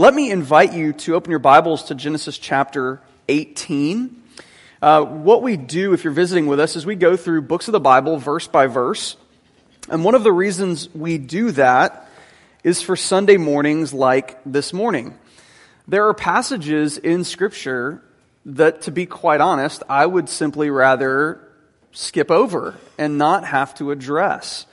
Let me invite you to open your Bibles to Genesis chapter 18. What we do, if you're visiting with us, is we go through books of the Bible verse by verse. And one of the reasons we do that is for Sunday mornings like this morning. There are passages in Scripture that, to be quite honest, I would simply rather skip over and not have to address.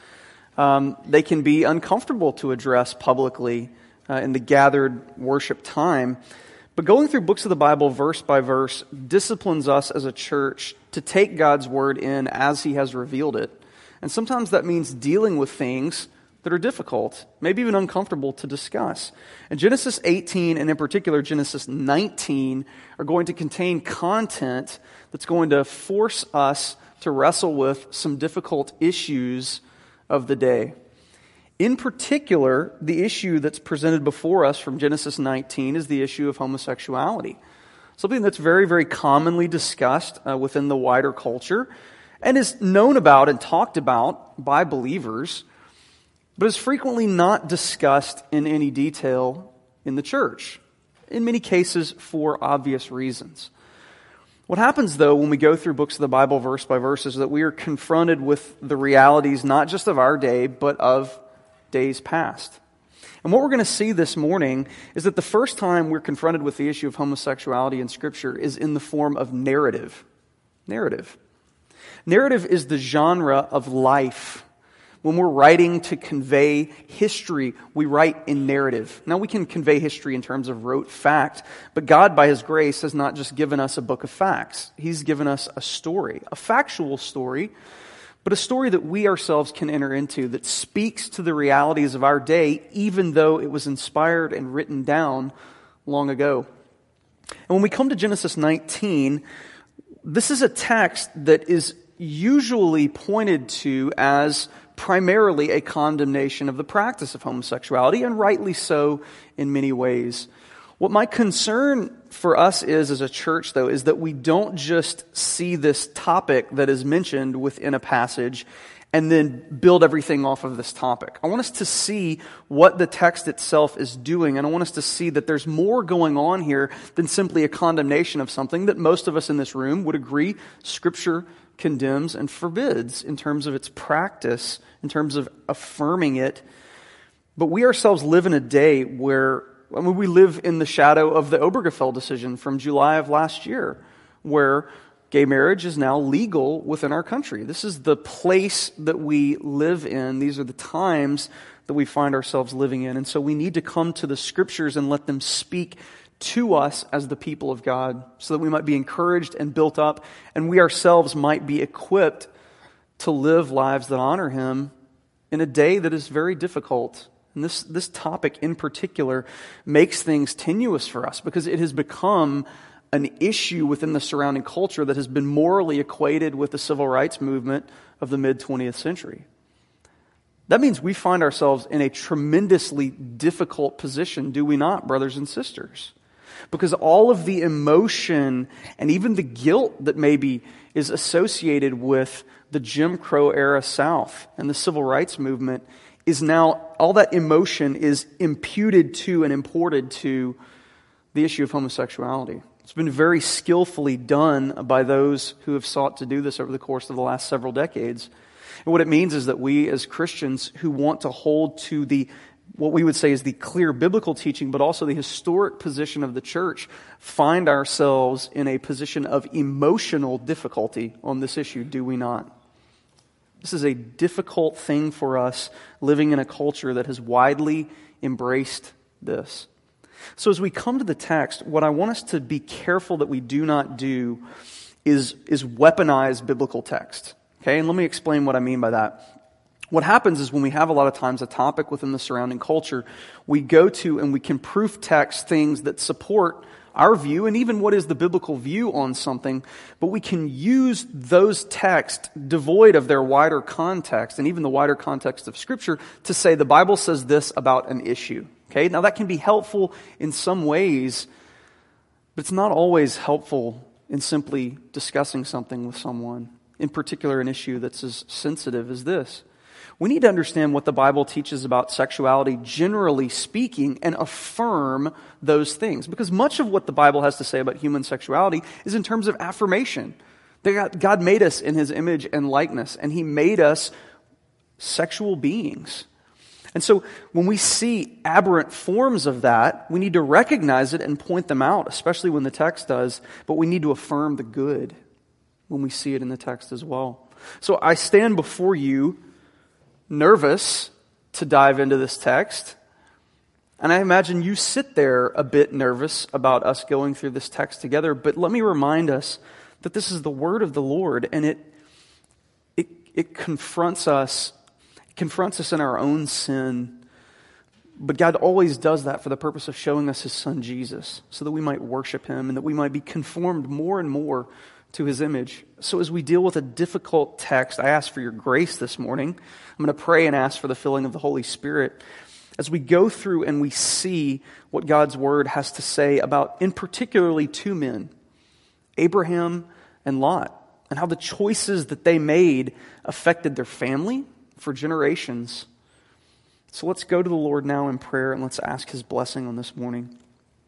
They can be uncomfortable to address publicly in the gathered worship time. But going through books of the Bible verse by verse disciplines us as a church to take God's Word in as He has revealed it. And sometimes that means dealing with things that are difficult, maybe even uncomfortable to discuss. And Genesis 18, and in particular Genesis 19, are going to contain content that's going to force us to wrestle with some difficult issues of the day. In particular, the issue that's presented before us from Genesis 19 is the issue of homosexuality. Something that's very, very commonly discussed within the wider culture and is known about and talked about by believers, but is frequently not discussed in any detail in the church, in many cases for obvious reasons. What happens, though, when we go through books of the Bible verse by verse is that we are confronted with the realities not just of our day, but of days past. And what we're going to see this morning is that the first time we're confronted with the issue of homosexuality in Scripture is in the form of narrative. Narrative. Narrative is the genre of life. When we're writing to convey history, we write in narrative. Now, we can convey history in terms of rote fact, but God, by His grace, has not just given us a book of facts. He's given us a story, a factual story, but a story that we ourselves can enter into that speaks to the realities of our day, even though it was inspired and written down long ago. And when we come to Genesis 19, this is a text that is usually pointed to as primarily a condemnation of the practice of homosexuality, and rightly so in many ways. What my concern for us is as a church, though, is that we don't just see this topic that is mentioned within a passage and then build everything off of this topic. I want us to see what the text itself is doing, and I want us to see that there's more going on here than simply a condemnation of something that most of us in this room would agree Scripture condemns and forbids in terms of its practice, in terms of affirming it. But we ourselves live in a day where we live in the shadow of the Obergefell decision from July of last year, where gay marriage is now legal within our country. This is the place that we live in. These are the times that we find ourselves living in. And so we need to come to the Scriptures and let them speak to us as the people of God, so that we might be encouraged and built up, and we ourselves might be equipped to live lives that honor Him in a day that is very difficult. And this topic in particular makes things tenuous for us because it has become an issue within the surrounding culture that has been morally equated with the civil rights movement of the mid-20th century. That means we find ourselves in a tremendously difficult position, do we not, brothers and sisters? Because all of the emotion and even the guilt that maybe is associated with the Jim Crow era South and the civil rights movement is now, all that emotion is imputed to and imported to the issue of homosexuality. It's been very skillfully done by those who have sought to do this over the course of the last several decades. And what it means is that we as Christians who want to hold to what we would say is the clear biblical teaching, but also the historic position of the church, find ourselves in a position of emotional difficulty on this issue, do we not? This is a difficult thing for us living in a culture that has widely embraced this. So as we come to the text, what I want us to be careful that we do not do is weaponize biblical text. Okay, and let me explain what I mean by that. What happens is when we have a lot of times a topic within the surrounding culture, we go to and we can proof text things that support our view and even what is the biblical view on something, but we can use those texts devoid of their wider context and even the wider context of Scripture to say the Bible says this about an issue. Okay, now that can be helpful in some ways, but it's not always helpful in simply discussing something with someone, in particular an issue that's as sensitive as this. We need to understand what the Bible teaches about sexuality, generally speaking, and affirm those things. Because much of what the Bible has to say about human sexuality is in terms of affirmation. God made us in His image and likeness, and He made us sexual beings. And so when we see aberrant forms of that, we need to recognize it and point them out, especially when the text does, but we need to affirm the good when we see it in the text as well. So I stand before you nervous to dive into this text, and I imagine you sit there a bit nervous about us going through this text together, but let me remind us that this is the word of the Lord, and it confronts us in our own sin. But God always does that for the purpose of showing us His Son Jesus, so that we might worship Him and that we might be conformed more and more to His image. So as we deal with a difficult text, I ask for your grace this morning. I'm going to pray and ask for the filling of the Holy Spirit as we go through and we see what God's Word has to say about, in particularly, two men, Abraham and Lot, and how the choices that they made affected their family for generations. So let's go to the Lord now in prayer and let's ask His blessing on this morning.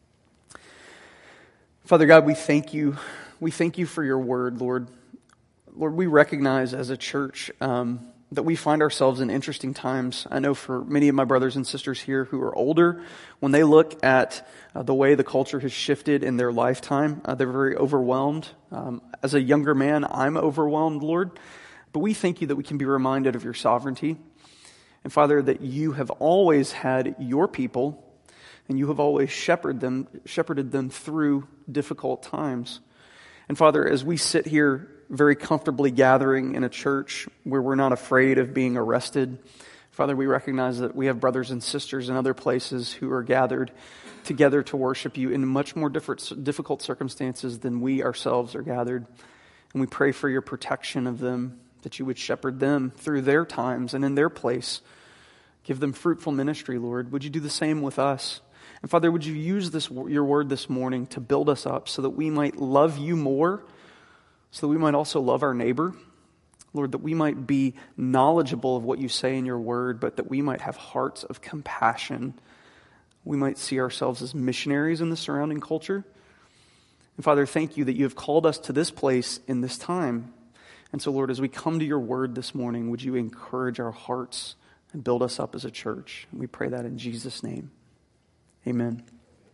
Father God, we thank you. We thank you for your word, Lord. Lord, we recognize as a church that we find ourselves in interesting times. I know for many of my brothers and sisters here who are older, when they look at the way the culture has shifted in their lifetime, they're very overwhelmed. As a younger man, I'm overwhelmed, Lord. But we thank you that we can be reminded of your sovereignty. And Father, that you have always had your people, and you have always shepherded them through difficult times. And Father, as we sit here very comfortably gathering in a church where we're not afraid of being arrested, Father, we recognize that we have brothers and sisters in other places who are gathered together to worship you in much more difficult circumstances than we ourselves are gathered. And we pray for your protection of them, that you would shepherd them through their times and in their place. Give them fruitful ministry, Lord. Would you do the same with us? And Father, would you use your word this morning to build us up so that we might love you more, so that we might also love our neighbor? Lord, that we might be knowledgeable of what you say in your word, but that we might have hearts of compassion. We might see ourselves as missionaries in the surrounding culture. And Father, thank you that you have called us to this place in this time. And so, Lord, as we come to your word this morning, would you encourage our hearts and build us up as a church? We pray that in Jesus' name. Amen.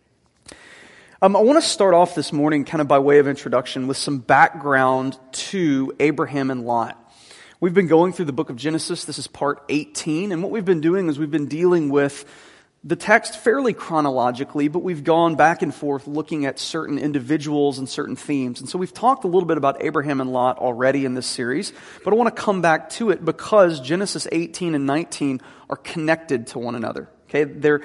I want to start off this morning kind of by way of introduction with some background to Abraham and Lot. We've been going through the book of Genesis. This is part 18. And what we've been doing is we've been dealing with the text fairly chronologically, but we've gone back and forth looking at certain individuals and certain themes. And so we've talked a little bit about Abraham and Lot already in this series, but I want to come back to it because Genesis 18 and 19 are connected to one another. Okay, they're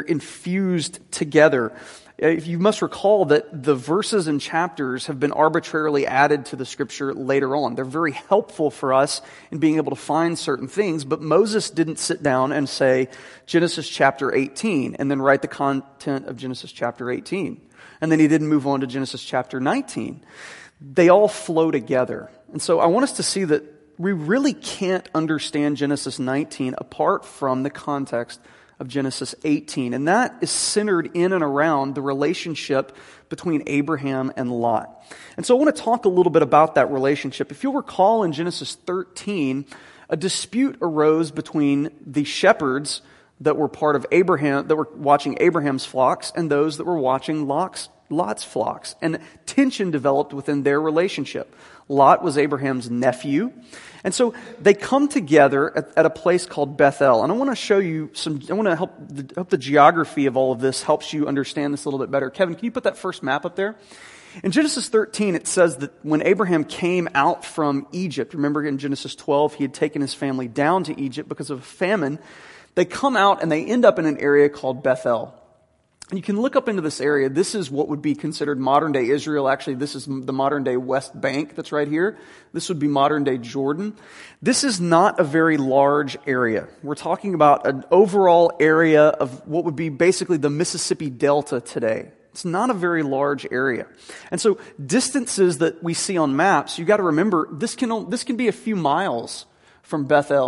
infused together. You must recall that the verses and chapters have been arbitrarily added to the scripture later on. They're very helpful for us in being able to find certain things, but Moses didn't sit down and say Genesis chapter 18 and then write the content of Genesis chapter 18. And then he didn't move on to Genesis chapter 19. They all flow together. And so I want us to see that we really can't understand Genesis 19 apart from the context of Genesis 18. And that is centered in and around the relationship between Abraham and Lot. And so I want to talk a little bit about that relationship. If you'll recall in Genesis 13, a dispute arose between the shepherds that were part of Abraham, that were watching Abraham's flocks, and those that were watching Lot's flocks. And tension developed within their relationship. Lot was Abraham's nephew. And so they come together at a place called Bethel. And I want to show you I want to hope the geography of all of this helps you understand this a little bit better. Kevin, can you put that first map up there? In Genesis 13, it says that when Abraham came out from Egypt, remember in Genesis 12, he had taken his family down to Egypt because of a famine. They come out and they end up in an area called Bethel. And you can look up into this area. This is what would be considered modern-day Israel. Actually, this is the modern-day West Bank that's right here. This would be modern-day Jordan. This is not a very large area. We're talking about an overall area of what would be basically the Mississippi Delta today. It's not a very large area. And so distances that we see on maps, you got to remember, this can be a few miles from Bethel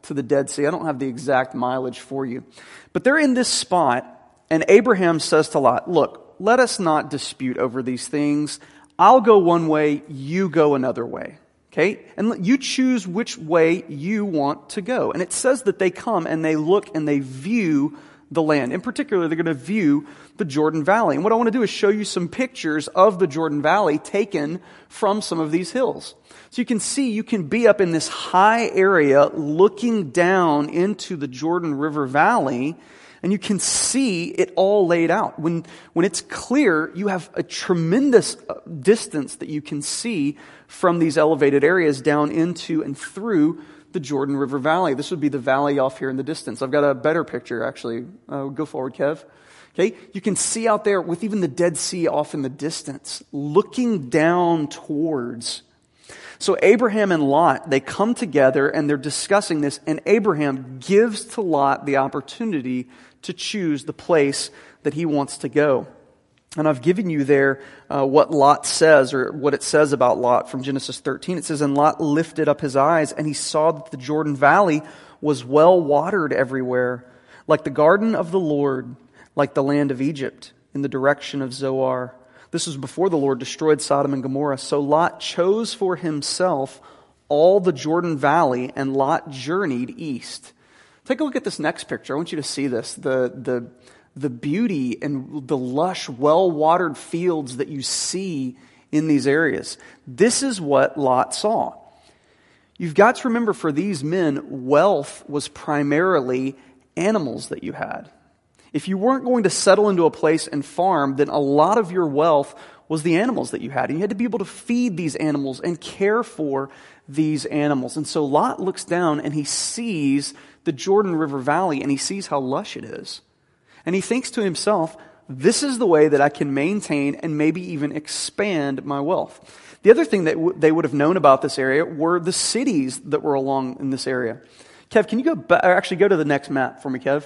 to the Dead Sea. I don't have the exact mileage for you. But they're in this spot, and Abraham says to Lot, look, let us not dispute over these things. I'll go one way, you go another way. Okay? And you choose which way you want to go. And it says that they come and they look and they view the land. In particular, they're going to view the Jordan Valley. And what I want to do is show you some pictures of the Jordan Valley taken from some of these hills. So you can see, you can be up in this high area looking down into the Jordan River Valley, and you can see it all laid out. When it's clear, you have a tremendous distance that you can see from these elevated areas down into and through the Jordan River Valley. This would be the valley off here in the distance. I've got a better picture, actually. Go forward, Kev. Okay, you can see out there with even the Dead Sea off in the distance, looking down towards. So Abraham and Lot, they come together and they're discussing this, and Abraham gives to Lot the opportunity to choose the place that he wants to go. And I've given you there what Lot says, or what it says about Lot from Genesis 13. It says, and Lot lifted up his eyes, and he saw that the Jordan Valley was well watered everywhere, like the garden of the Lord, like the land of Egypt, in the direction of Zoar. This was before the Lord destroyed Sodom and Gomorrah. So Lot chose for himself all the Jordan Valley, and Lot journeyed east. Take a look at this next picture. I want you to see this. The beauty and the lush, well-watered fields that you see in these areas. This is what Lot saw. You've got to remember, for these men, wealth was primarily animals that you had. If you weren't going to settle into a place and farm, then a lot of your wealth was the animals that you had. And you had to be able to feed these animals and care for these animals. And so Lot looks down and he sees the Jordan River Valley, and he sees how lush it is. And he thinks to himself, this is the way that I can maintain and maybe even expand my wealth. The other thing that they would have known about this area were the cities that were along in this area. Kev, can you go to the next map for me, Kev?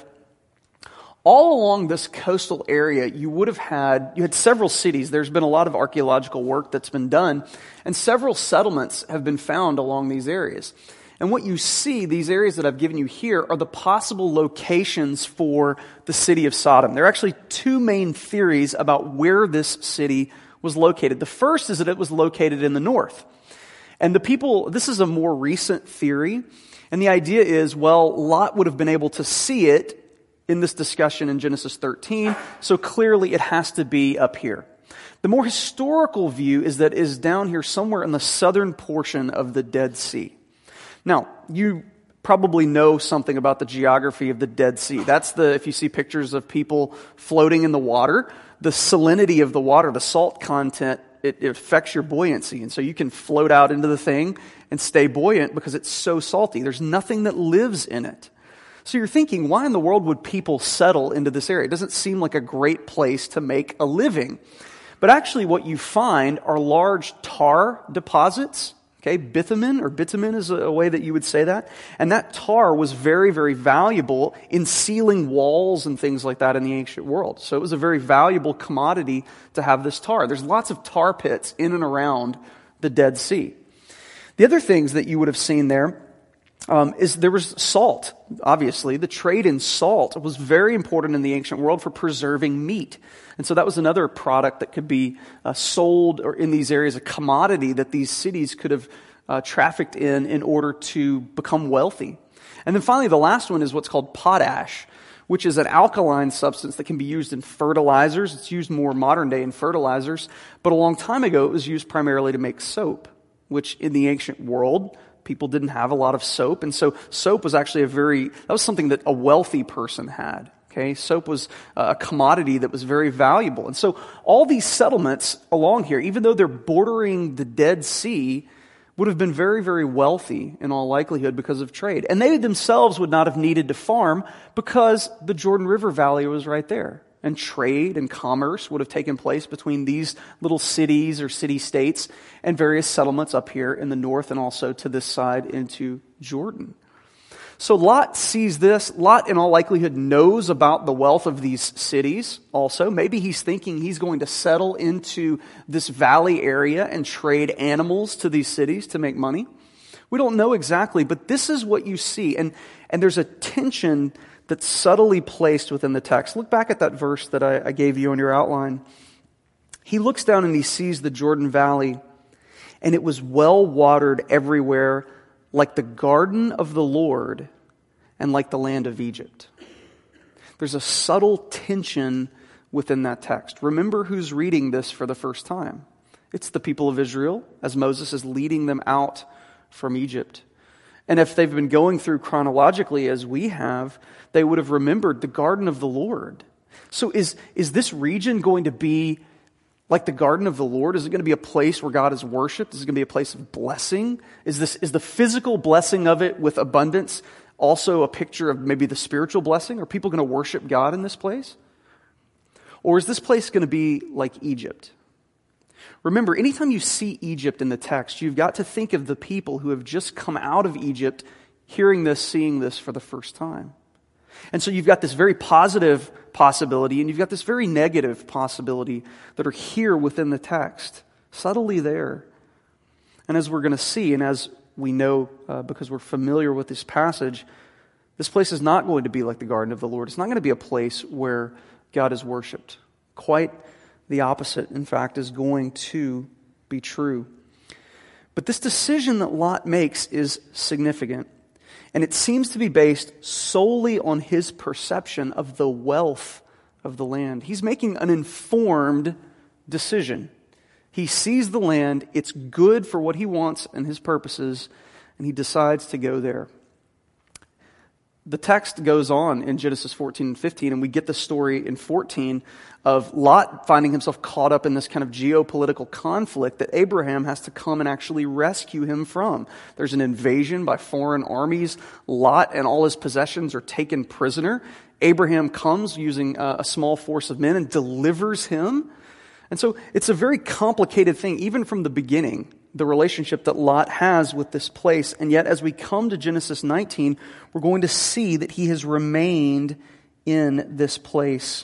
All along this coastal area, you had several cities. There's been a lot of archaeological work that's been done, and several settlements have been found along these areas. And what you see, these areas that I've given you here, are the possible locations for the city of Sodom. There are actually two main theories about where this city was located. The first is that it was located in the north. And this is a more recent theory, and the idea is, Lot would have been able to see it in this discussion in Genesis 13, so clearly it has to be up here. The more historical view is that it is down here somewhere in the southern portion of the Dead Sea. Now, you probably know something about the geography of the Dead Sea. If you see pictures of people floating in the water, the salinity of the water, the salt content, it affects your buoyancy. And so you can float out into the thing and stay buoyant because it's so salty. There's nothing that lives in it. So you're thinking, why in the world would people settle into this area? It doesn't seem like a great place to make a living. But actually what you find are large tar deposits. Okay, bitumen is a way that you would say that. And that tar was very, very valuable in sealing walls and things like that in the ancient world. So it was a very valuable commodity to have this tar. There's lots of tar pits in and around the Dead Sea. The other things that you would have seen there is there was salt. Obviously, the trade in salt was very important in the ancient world for preserving meat. And so that was another product that could be sold or in these areas, a commodity that these cities could have trafficked in order to become wealthy. And then finally, the last one is what's called potash, which is an alkaline substance that can be used in fertilizers. It's used more modern day in fertilizers, but a long time ago it was used primarily to make soap, which in the ancient world, people didn't have a lot of soap, and so soap was actually that was something that a wealthy person had. Okay, soap was a commodity that was very valuable. And so all these settlements along here, even though they're bordering the Dead Sea, would have been very, very wealthy in all likelihood because of trade. And they themselves would not have needed to farm because the Jordan River Valley was right there. And trade and commerce would have taken place between these little cities or city-states and various settlements up here in the north and also to this side into Jordan. So Lot sees this. Lot, in all likelihood, knows about the wealth of these cities also. Maybe he's thinking he's going to settle into this valley area and trade animals to these cities to make money. We don't know exactly, but this is what you see. And there's a tension that's subtly placed within the text. Look back at that verse that I gave you on your outline. He looks down and he sees the Jordan Valley, and it was well watered everywhere, like the garden of the Lord and like the land of Egypt. There's a subtle tension within that text. Remember who's reading this for the first time. It's the people of Israel, as Moses is leading them out from Egypt. And if they've been going through chronologically as we have, they would have remembered the garden of the Lord. So is this region going to be like the garden of the Lord? Is it going to be a place where God is worshipped? Is it going to be a place of blessing? Is the physical blessing of it with abundance also a picture of maybe the spiritual blessing? Are people going to worship God in this place? Or is this place going to be like Egypt? Remember, anytime you see Egypt in the text, you've got to think of the people who have just come out of Egypt, hearing this, seeing this for the first time. And so you've got this very positive possibility, and you've got this very negative possibility that are here within the text, subtly there. And as we're going to see, and as we know because we're familiar with this passage, this place is not going to be like the garden of the Lord. It's not going to be a place where God is worshipped. Quite the opposite, in fact, is going to be true. But this decision that Lot makes is significant. And it seems to be based solely on his perception of the wealth of the land. He's making an informed decision. He sees the land, it's good for what he wants and his purposes, and he decides to go there. The text goes on in Genesis 14 and 15, and we get the story in 14 of Lot finding himself caught up in this kind of geopolitical conflict that Abraham has to come and actually rescue him from. There's an invasion by foreign armies. Lot and all his possessions are taken prisoner. Abraham comes using a small force of men and delivers him. And so it's a very complicated thing, even from the beginning, the relationship that Lot has with this place. And yet, as we come to Genesis 19, we're going to see that he has remained in this place.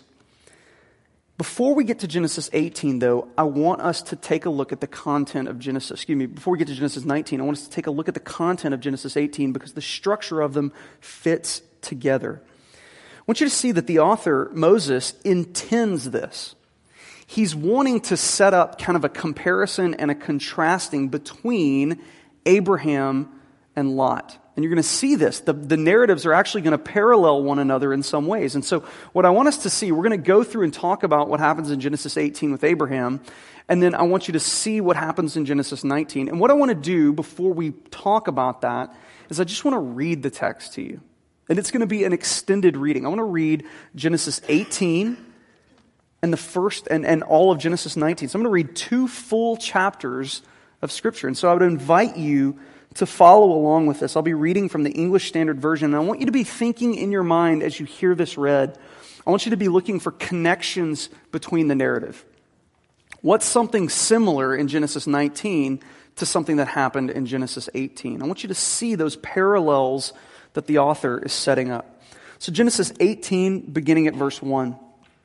Before we get to Genesis 18, though, I want us to take a look at the content of before we get to Genesis 19, I want us to take a look at the content of Genesis 18 because the structure of them fits together. I want you to see that the author, Moses, intends this. He's wanting to set up kind of a comparison and a contrasting between Abraham and Lot. And you're going to see this. The narratives are actually going to parallel one another in some ways. And so what I want us to see, we're going to go through and talk about what happens in Genesis 18 with Abraham. And then I want you to see what happens in Genesis 19. And what I want to do before we talk about that is I just want to read the text to you. And it's going to be an extended reading. I want to read Genesis 18 and the first and all of Genesis 19. So I'm going to read 2 full chapters of Scripture. And so I would invite you to follow along with this. I'll be reading from the English Standard Version. And I want you to be thinking in your mind as you hear this read. I want you to be looking for connections between the narrative. What's something similar in Genesis 19 to something that happened in Genesis 18? I want you to see those parallels that the author is setting up. So Genesis 18, beginning at verse 1.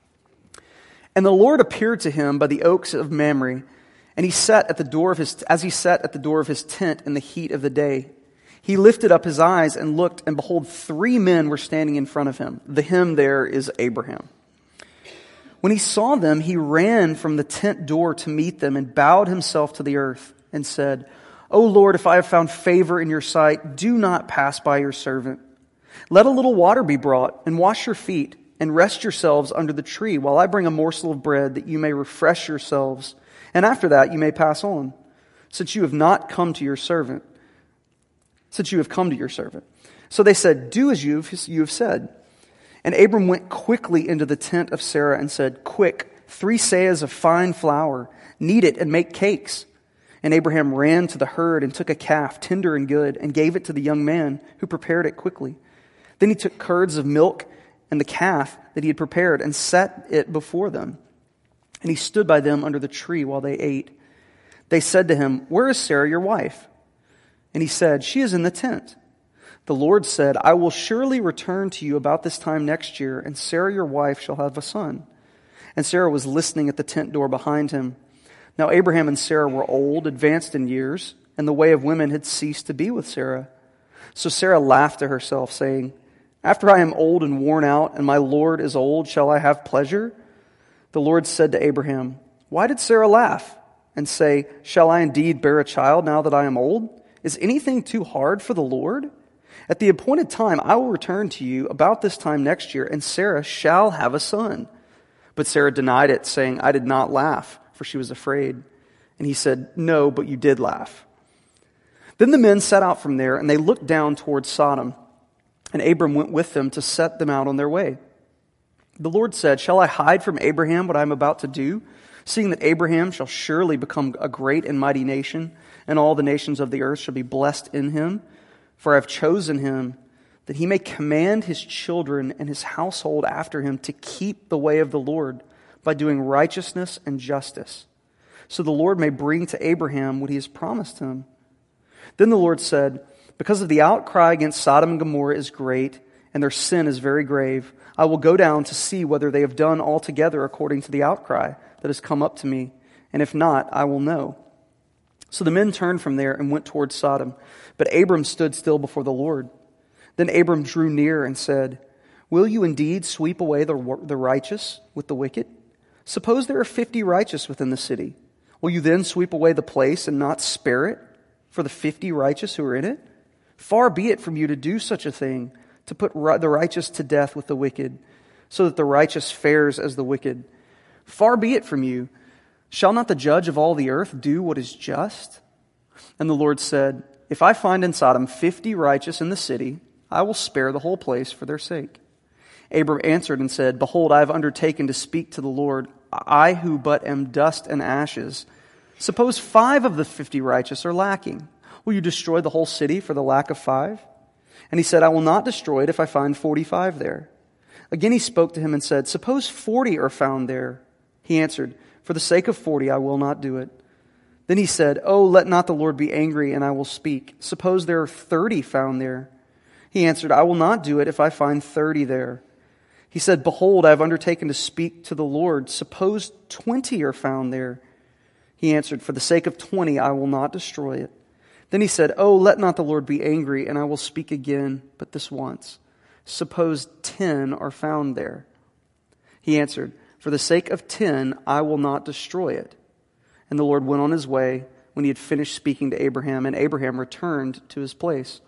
And the Lord appeared to him by the oaks of Mamre, and he sat at the door of his tent in the heat of the day. He lifted up his eyes and looked, and behold, 3 men were standing in front of him. The him there is Abraham. When he saw them, he ran from the tent door to meet them and bowed himself to the earth and said, O Lord, if I have found favor in your sight, do not pass by your servant. Let a little water be brought, and wash your feet, and rest yourselves under the tree, while I bring a morsel of bread, that you may refresh yourselves. And after that you may pass on, since you have come to your servant. So they said, do as you have said. And Abram went quickly into the tent of Sarah and said, Quick, 3 seahs of fine flour, knead it and make cakes. And Abraham ran to the herd and took a calf, tender and good, and gave it to the young man, who prepared it quickly. Then he took curds of milk and the calf that he had prepared and set it before them. And he stood by them under the tree while they ate. They said to him, Where is Sarah, your wife? And he said, She is in the tent. The Lord said, I will surely return to you about this time next year, and Sarah, your wife, shall have a son. And Sarah was listening at the tent door behind him. Now Abraham and Sarah were old, advanced in years, and the way of women had ceased to be with Sarah. So Sarah laughed to herself, saying, After I am old and worn out, and my Lord is old, shall I have pleasure? The Lord said to Abraham, Why did Sarah laugh and say, Shall I indeed bear a child now that I am old? Is anything too hard for the Lord? At the appointed time I will return to you about this time next year, and Sarah shall have a son. But Sarah denied it, saying, I did not laugh, for she was afraid. And he said, No, but you did laugh. Then the men set out from there, and they looked down towards Sodom. And Abram went with them to set them out on their way. The Lord said, Shall I hide from Abraham what I am about to do, seeing that Abraham shall surely become a great and mighty nation, and all the nations of the earth shall be blessed in him? For I have chosen him, that he may command his children and his household after him to keep the way of the Lord by doing righteousness and justice, so the Lord may bring to Abraham what he has promised him. Then the Lord said, Because of the outcry against Sodom and Gomorrah is great, and their sin is very grave, I will go down to see whether they have done altogether according to the outcry that has come up to me, and if not, I will know. So the men turned from there and went towards Sodom, but Abram stood still before the Lord. Then Abram drew near and said, Will you indeed sweep away the righteous with the wicked? Suppose there are 50 righteous within the city. Will you then sweep away the place and not spare it for the 50 righteous who are in it? Far be it from you to do such a thing, to put the righteous to death with the wicked, so that the righteous fares as the wicked. Far be it from you. Shall not the judge of all the earth do what is just? And the Lord said, If I find in Sodom 50 righteous in the city, I will spare the whole place for their sake. Abram answered and said, Behold, I have undertaken to speak to the Lord, I who but am dust and ashes. Suppose 5 of the 50 righteous are lacking. Will you destroy the whole city for the lack of 5? And he said, I will not destroy it if I find 45 there. Again he spoke to him and said, Suppose 40 are found there. He answered, For the sake of 40 I will not do it. Then he said, Oh, let not the Lord be angry, and I will speak. Suppose there are 30 found there. He answered, I will not do it if I find 30 there. He said, Behold, I have undertaken to speak to the Lord. Suppose 20 are found there. He answered, For the sake of 20 I will not destroy it. Then he said, Oh, let not the Lord be angry, and I will speak again, but this once. Suppose 10 are found there. He answered, For the sake of 10 I will not destroy it. And the Lord went on his way when he had finished speaking to Abraham, and Abraham returned to his place.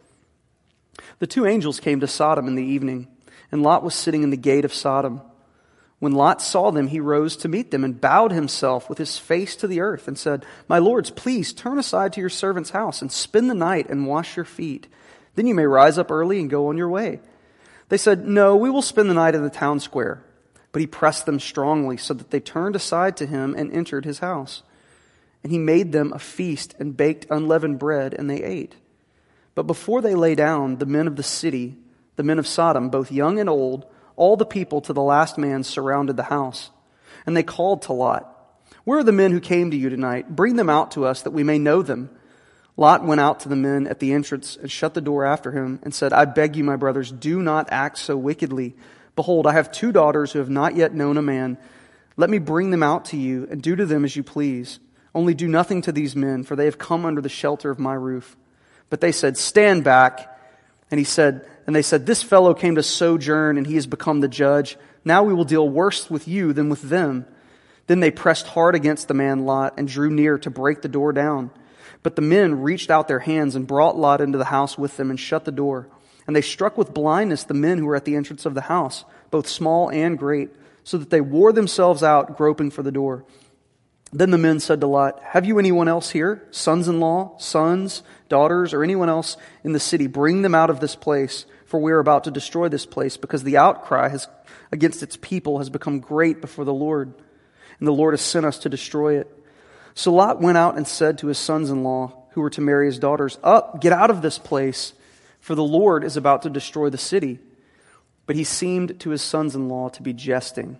The 2 angels came to Sodom in the evening, and Lot was sitting in the gate of Sodom. When Lot saw them, he rose to meet them and bowed himself with his face to the earth and said, My lords, please turn aside to your servant's house and spend the night and wash your feet. Then you may rise up early and go on your way. They said, No, we will spend the night in the town square. But he pressed them strongly so that they turned aside to him and entered his house. And he made them a feast and baked unleavened bread, and they ate. But before they lay down, the men of the city, the men of Sodom, both young and old, all the people to the last man surrounded the house. And they called to Lot, Where are the men who came to you tonight? Bring them out to us that we may know them. Lot went out to the men at the entrance and shut the door after him and said, I beg you, my brothers, do not act so wickedly. Behold, I have 2 daughters who have not yet known a man. Let me bring them out to you and do to them as you please. Only do nothing to these men, for they have come under the shelter of my roof. But they said, Stand back. And they said, This fellow came to sojourn, and he has become the judge. Now we will deal worse with you than with them. Then they pressed hard against the man Lot and drew near to break the door down. But the men reached out their hands and brought Lot into the house with them and shut the door. And they struck with blindness the men who were at the entrance of the house, both small and great, so that they wore themselves out groping for the door. Then the men said to Lot, Have you anyone else here, sons-in-law, sons, daughters, or anyone else in the city? Bring them out of this place, for we are about to destroy this place, because the outcry against its people has become great before the Lord, and the Lord has sent us to destroy it. So Lot went out and said to his sons-in-law, who were to marry his daughters, Up, get out of this place, for the Lord is about to destroy the city. But he seemed to his sons-in-law to be jesting.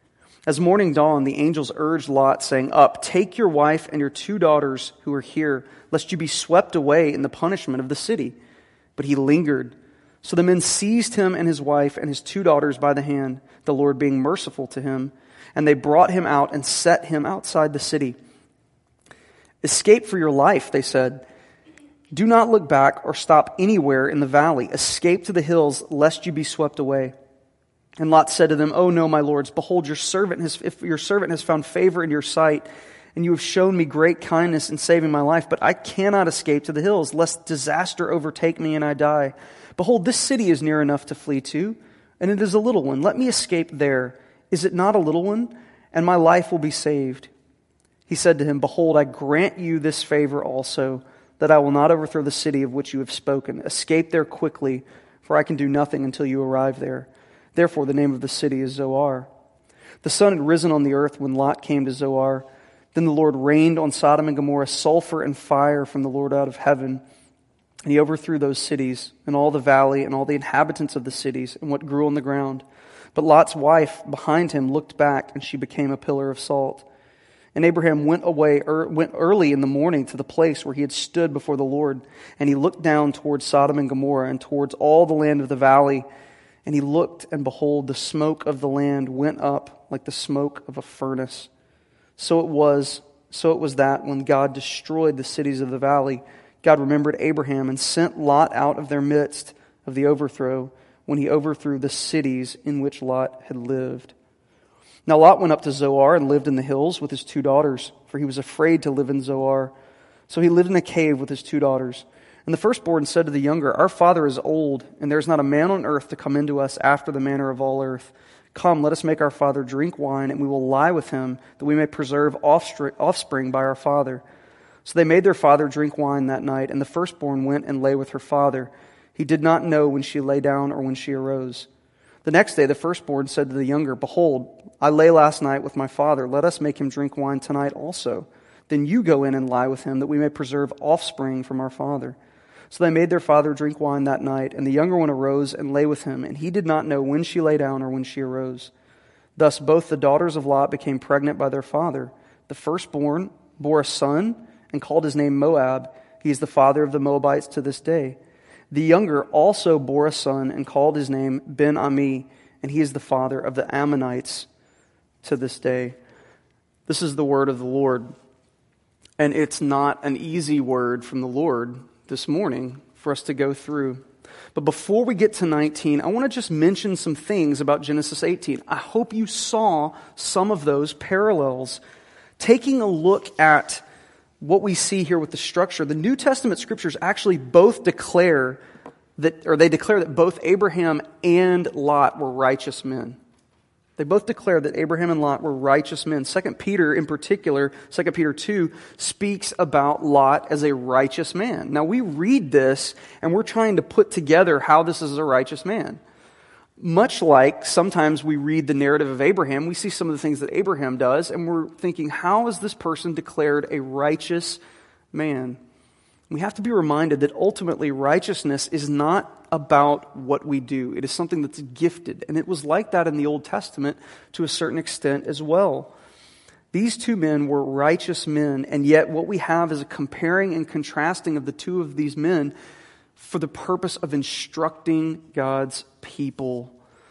As morning dawned, the angels urged Lot, saying, Up, take your wife and your 2 daughters who are here, lest you be swept away in the punishment of the city. But he lingered. So the men seized him and his wife and his 2 daughters by the hand, the Lord being merciful to him, and they brought him out and set him outside the city. Escape for your life, they said. Do not look back or stop anywhere in the valley. Escape to the hills, lest you be swept away." And Lot said to them, "Oh no, my lords, behold, if your servant has found favor in your sight, and you have shown me great kindness in saving my life, but I cannot escape to the hills, lest disaster overtake me and I die. Behold, this city is near enough to flee to, and it is a little one. Let me escape there. Is it not a little one? And my life will be saved." He said to him, "Behold, I grant you this favor also, that I will not overthrow the city of which you have spoken. Escape there quickly, for I can do nothing until you arrive there." Therefore the name of the city is Zoar. The sun had risen on the earth when Lot came to Zoar. Then the Lord rained on Sodom and Gomorrah sulfur and fire from the Lord out of heaven. And he overthrew those cities, and all the valley, and all the inhabitants of the cities, and what grew on the ground. But Lot's wife behind him looked back, and she became a pillar of salt. And Abraham went early in the morning to the place where he had stood before the Lord. And he looked down towards Sodom and Gomorrah and towards all the land of the valley. And he looked, and behold, the smoke of the land went up like the smoke of a furnace. So it was that when God destroyed the cities of the valley, God remembered Abraham and sent Lot out of their midst of the overthrow, when he overthrew the cities in which Lot had lived. Now Lot went up to Zoar and lived in the hills with his 2 daughters, for he was afraid to live in Zoar. So he lived in a cave with his 2 daughters. And the firstborn said to the younger, "Our father is old, and there is not a man on earth to come into us after the manner of all earth. Come, let us make our father drink wine, and we will lie with him, that we may preserve offspring by our father." So they made their father drink wine that night, and the firstborn went and lay with her father. He did not know when she lay down or when she arose. The next day the firstborn said to the younger, "Behold, I lay last night with my father. Let us make him drink wine tonight also. Then you go in and lie with him, that we may preserve offspring from our father." So they made their father drink wine that night, and the younger one arose and lay with him, and he did not know when she lay down or when she arose. Thus both the daughters of Lot became pregnant by their father. The firstborn bore a son and called his name Moab. He is the father of the Moabites to this day. The younger also bore a son and called his name Ben-Ami, and he is the father of the Ammonites to this day. This is the word of the Lord. And it's not an easy word from the Lord this morning for us to go through. But before we get to 19, I want to just mention some things about Genesis 18. I hope you saw some of those parallels. Taking a look at what we see here with the structure, the New Testament scriptures actually both declare that both Abraham and Lot were righteous men. They both declare that Abraham and Lot were righteous men. 2 Peter in particular, 2 Peter 2, speaks about Lot as a righteous man. Now we read this and we're trying to put together how this is a righteous man. Much like sometimes we read the narrative of Abraham, we see some of the things that Abraham does, and we're thinking, how is this person declared a righteous man? We have to be reminded that ultimately righteousness is not about what we do. It is something that's gifted, and it was like that in the Old Testament to a certain extent as well. These 2 men were righteous men, and yet what we have is a comparing and contrasting of the 2 of these men for the purpose of instructing God's people.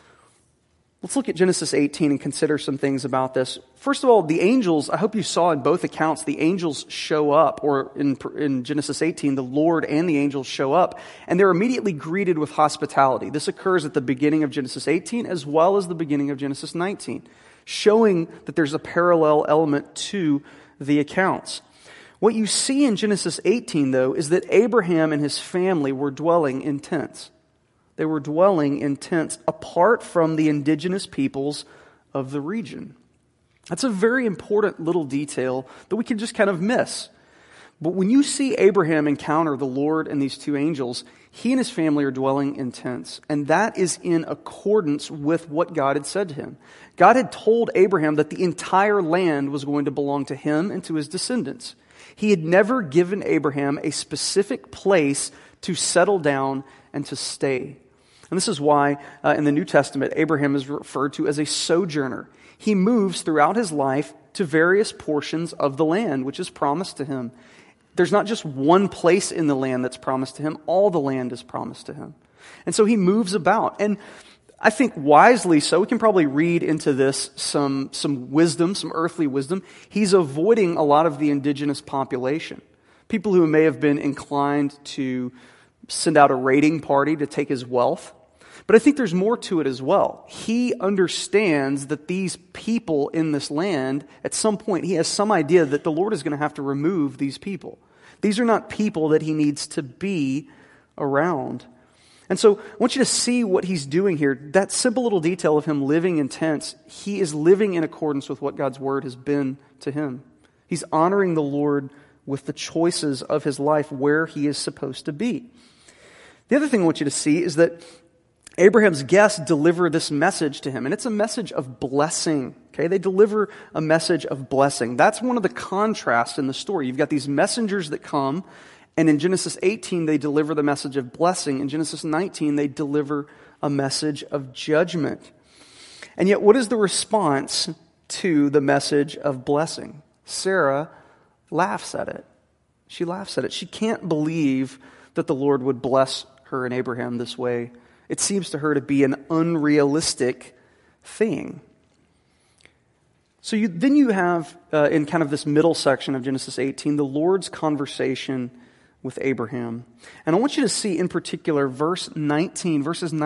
Let's look at Genesis 18 and consider some things about this. First of all, the angels, I hope you saw in both accounts, the angels show up, or in Genesis 18, the Lord and the angels show up, and they're immediately greeted with hospitality. This occurs at the beginning of Genesis 18 as well as the beginning of Genesis 19, showing that there's a parallel element to the accounts. What you see in Genesis 18, though, is that Abraham and his family were dwelling in tents. They were dwelling in tents apart from the indigenous peoples of the region. That's a very important little detail that we can just kind of miss. But when you see Abraham encounter the Lord and these 2 angels, he and his family are dwelling in tents. And that is in accordance with what God had said to him. God had told Abraham that the entire land was going to belong to him and to his descendants. He had never given Abraham a specific place to settle down and to stay. And this is why in the New Testament, Abraham is referred to as a sojourner. He moves throughout his life to various portions of the land, which is promised to him. There's not just one place in the land that's promised to him. All the land is promised to him. And so he moves about. And I think wisely so. We can probably read into this some wisdom, some earthly wisdom. He's avoiding a lot of the indigenous population people who may have been inclined to send out a raiding party to take his wealth. But I think there's more to it as well. He understands that these people in this land, at some point, he has some idea that the Lord is going to have to remove these people. These are not people that he needs to be around. And so I want you to see what he's doing here. That simple little detail of him living in tents, he is living in accordance with what God's word has been to him. He's honoring the Lord with the choices of his life where he is supposed to be. The other thing I want you to see is that Abraham's guests deliver this message to him, and it's a message of blessing. Okay, they deliver a message of blessing. That's one of the contrasts in the story. You've got these messengers that come, and in Genesis 18, they deliver the message of blessing. In Genesis 19, they deliver a message of judgment. And yet, what is the response to the message of blessing? Sarah laughs at it. She laughs at it. She can't believe that the Lord would bless her and Abraham this way. It seems to her to be an unrealistic thing. So then you have, in kind of this middle section of Genesis 18, the Lord's conversation with Abraham. And I want you to see in particular verses 18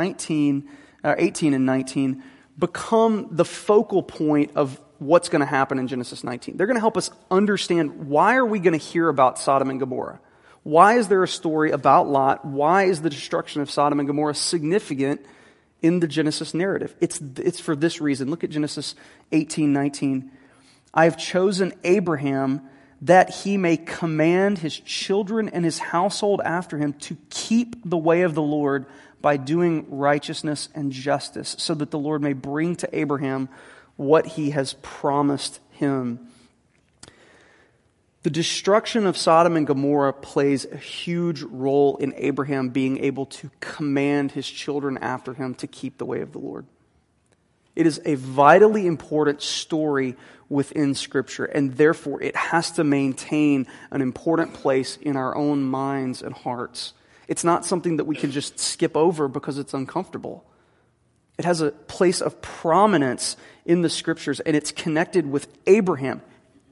and 19 become the focal point of what's going to happen in Genesis 19. They're going to help us understand, why are we going to hear about Sodom and Gomorrah? Why is there a story about Lot? Why is the destruction of Sodom and Gomorrah significant in the Genesis narrative? It's for this reason. Look at Genesis 18:19. I have chosen Abraham that he may command his children and his household after him to keep the way of the Lord by doing righteousness and justice, so that the Lord may bring to Abraham what he has promised him. The destruction of Sodom and Gomorrah plays a huge role in Abraham being able to command his children after him to keep the way of the Lord. It is a vitally important story within Scripture, and therefore it has to maintain an important place in our own minds and hearts. It's not something that we can just skip over because it's uncomfortable. It has a place of prominence in the Scriptures, and it's connected with Abraham.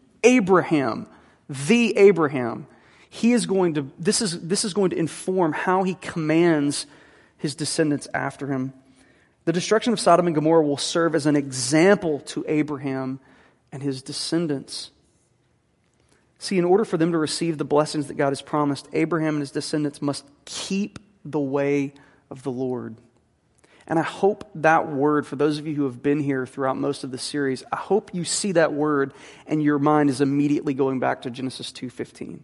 The Abraham. This is going to inform how he commands his descendants after him. The destruction of Sodom and Gomorrah will serve as an example to Abraham and his descendants. See, in order for them to receive the blessings that God has promised, Abraham and his descendants must keep the way of the Lord. And I hope that word, for those of you who have been here throughout most of the series, I hope you see that word and your mind is immediately going back to Genesis 2:15.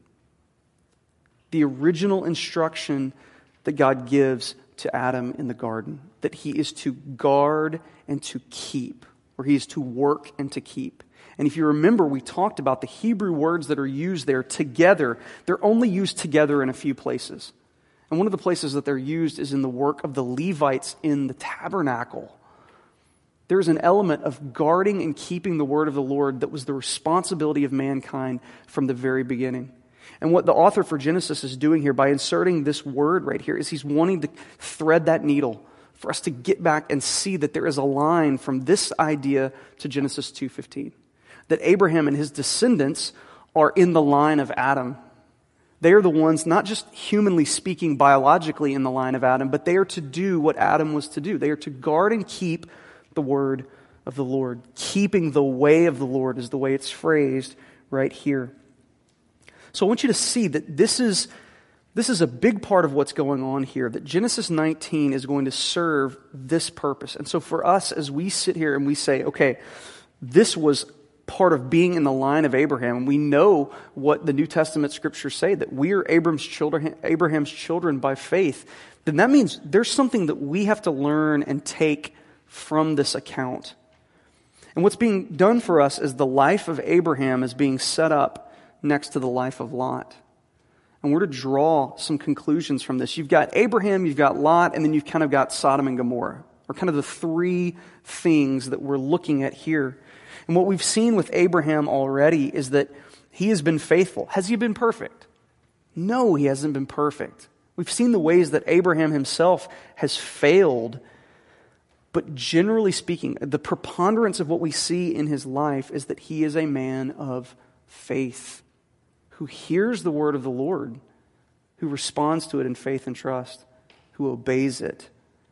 The original instruction that God gives to Adam in the garden, that he is to guard and to keep, or he is to work and to keep. And if you remember, we talked about the Hebrew words that are used there together. They're only used together in a few places. And one of the places that they're used is in the work of the Levites in the tabernacle. There's an element of guarding and keeping the word of the Lord that was the responsibility of mankind from the very beginning. And what the author for Genesis is doing here by inserting this word right here is he's wanting to thread that needle for us to get back and see that there is a line from this idea to Genesis 2:15. That Abraham and his descendants are in the line of Adam. They are the ones, not just humanly speaking, biologically in the line of Adam, but they are to do what Adam was to do. They are to guard and keep the word of the Lord. Keeping the way of the Lord is the way it's phrased right here. So I want you to see that this is a big part of what's going on here, that Genesis 19 is going to serve this purpose. And so for us, as we sit here and we say, okay, this was part of being in the line of Abraham, and we know what the New Testament scriptures say, that we are Abraham's children by faith, then that means there's something that we have to learn and take from this account. And what's being done for us is the life of Abraham is being set up next to the life of Lot. And we're to draw some conclusions from this. You've got Abraham, you've got Lot, and then you've kind of got Sodom and Gomorrah, or kind of the three things that we're looking at here. And what we've seen with Abraham already is that he has been faithful. Has he been perfect? No, he hasn't been perfect. We've seen the ways that Abraham himself has failed. But generally speaking, the preponderance of what we see in his life is that he is a man of faith who hears the word of the Lord, who responds to it in faith and trust, who obeys it.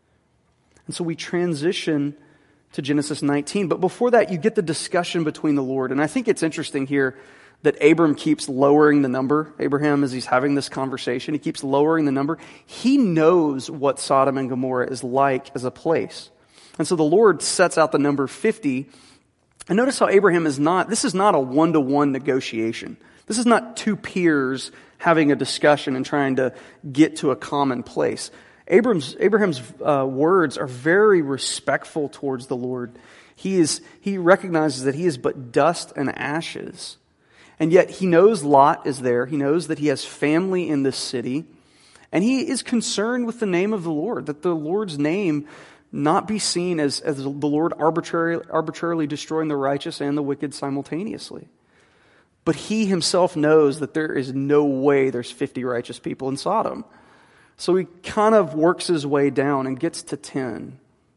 And so we transition to Genesis 19. But before that, you get the discussion between the Lord. And I think it's interesting here that Abram keeps lowering the number. Abraham, as he's having this conversation, he keeps lowering the number. He knows what Sodom and Gomorrah is like as a place. And so the Lord sets out the number 50. And notice how Abraham this is not a one-to-one negotiation. This is not two peers having a discussion and trying to get to a common place. Abraham's words are very respectful towards the Lord. He recognizes that he is but dust and ashes. And yet he knows Lot is there. He knows that he has family in this city. And he is concerned with the name of the Lord, that the Lord's name not be seen as the Lord arbitrarily destroying the righteous and the wicked simultaneously. But he himself knows that there is no way there's 50 righteous people in Sodom. So he kind of works his way down and gets to 10. And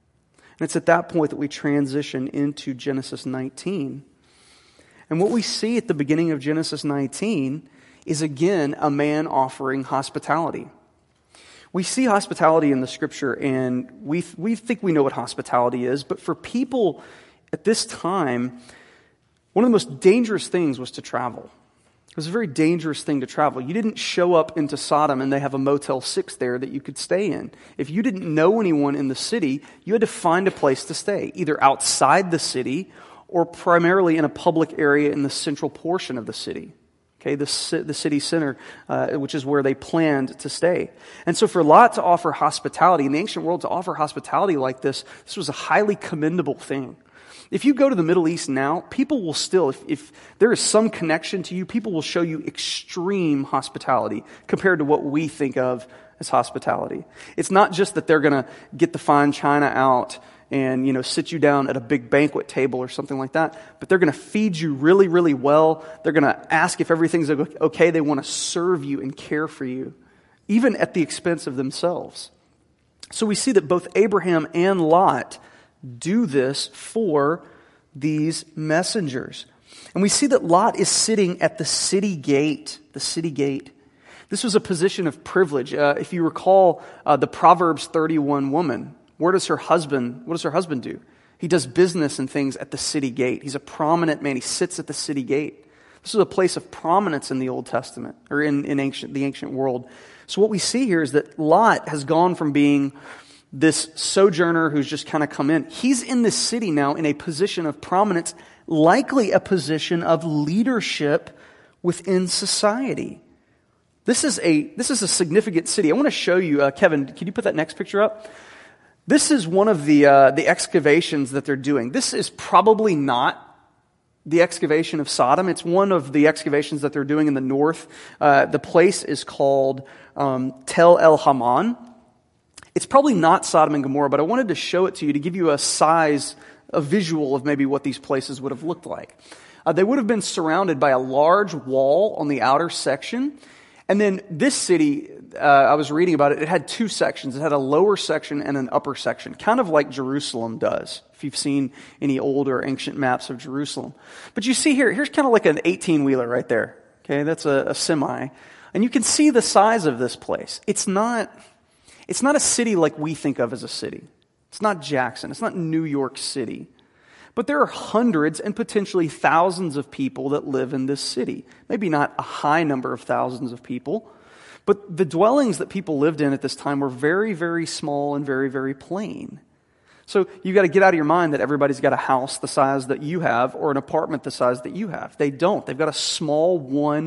it's at that point that we transition into Genesis 19. And what we see at the beginning of Genesis 19 is again a man offering hospitality. We see hospitality in the scripture, and we think we know what hospitality is, but for people at this time, one of the most dangerous things was to travel. It was a very dangerous thing to travel. You didn't show up into Sodom and they have a Motel 6 there that you could stay in. If you didn't know anyone in the city, you had to find a place to stay, either outside the city or primarily in a public area in the central portion of the city. Okay, the city center, which is where they planned to stay. And so for Lot to offer hospitality, in the ancient world to offer hospitality like this was a highly commendable thing. If you go to the Middle East now, people will still, if there is some connection to you, people will show you extreme hospitality compared to what we think of as hospitality. It's not just that they're going to get the fine china out and, sit you down at a big banquet table or something like that, but they're going to feed you really, really well. They're going to ask if everything's okay. They want to serve you and care for you, even at the expense of themselves. So we see that both Abraham and Lot do this for these messengers. And we see that Lot is sitting at the city gate. The city gate. This was a position of privilege. If you recall the Proverbs 31 woman, what does her husband do? He does business and things at the city gate. He's a prominent man. He sits at the city gate. This was a place of prominence in the Old Testament, or in the ancient world. So what we see here is that Lot has gone from being this sojourner who's just kind of come in. He's in this city now in a position of prominence, likely a position of leadership within society. This is a significant city. I want to show you, Kevin, can you put that next picture up? This is one of the excavations that they're doing. This is probably not the excavation of Sodom. It's one of the excavations that they're doing in the north. The place is called Tel El Haman. It's probably not Sodom and Gomorrah, but I wanted to show it to you to give you a visual of maybe what these places would have looked like. They would have been surrounded by a large wall on the outer section. And then this city, I was reading about it, it had two sections. It had a lower section and an upper section, kind of like Jerusalem does, if you've seen any old or ancient maps of Jerusalem. But you see here's kind of like an 18-wheeler right there. Okay, that's a semi. And you can see the size of this place. It's not a city like we think of as a city. It's not Jackson. It's not New York City. But there are hundreds and potentially thousands of people that live in this city. Maybe not a high number of thousands of people, but the dwellings that people lived in at this time were very, very small and very, very plain. So you've got to get out of your mind that everybody's got a house the size that you have or an apartment the size that you have. They don't. They've got a small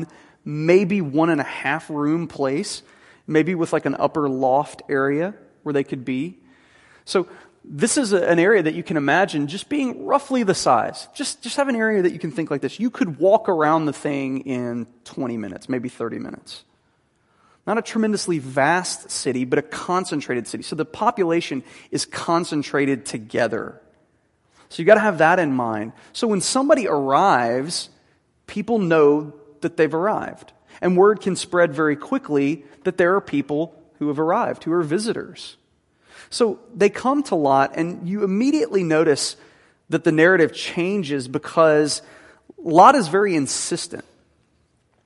maybe 1.5 room place, maybe with like an upper loft area where they could be. So this is an area that you can imagine just being roughly the size. Just have an area that you can think like this. You could walk around the thing in 20 minutes, maybe 30 minutes. Not a tremendously vast city, but a concentrated city. So the population is concentrated together. So you got to have that in mind. So when somebody arrives, people know that they've arrived. And word can spread very quickly that there are people who have arrived, who are visitors. So they come to Lot, and you immediately notice that the narrative changes because Lot is very insistent.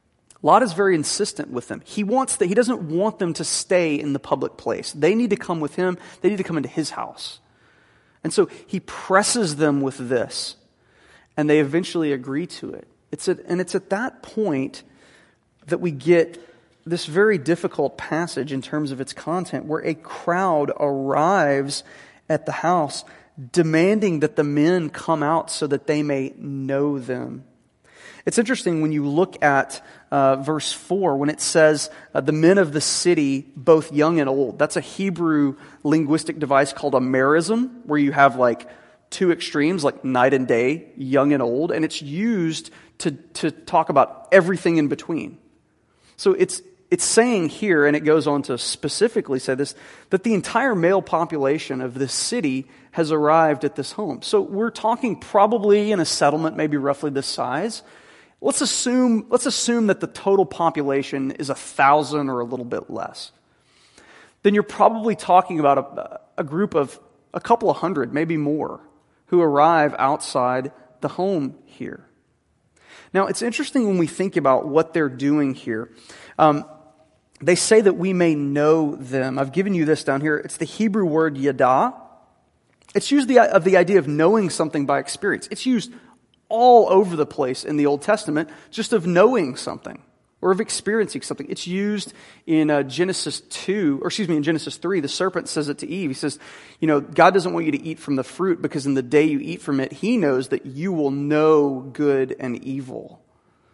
Lot is very insistent with them. He doesn't want them to stay in the public place. They need to come with him. They need to come into his house. And so he presses them with this, and they eventually agree to it. It's at that point that we get this very difficult passage in terms of its content, where a crowd arrives at the house demanding that the men come out so that they may know them. It's interesting when you look at verse 4, when it says, the men of the city, both young and old. That's a Hebrew linguistic device called a merism, where you have like two extremes, like night and day, young and old, and it's used to talk about everything in between. So it's saying here, and it goes on to specifically say this, that the entire male population of this city has arrived at this home. So we're talking probably in a settlement, maybe roughly this size. Let's assume that the total population is 1,000 or a little bit less. Then you're probably talking about a group of a couple of hundred, maybe more, who arrive outside the home here. Now, it's interesting when we think about what they're doing here. They say that we may know them. I've given you this down here. It's the Hebrew word yada. It's used of the idea of knowing something by experience. It's used all over the place in the Old Testament, just of knowing something or of experiencing something. It's used in Genesis 3. The serpent says it to Eve. He says, God doesn't want you to eat from the fruit because in the day you eat from it, he knows that you will know good and evil.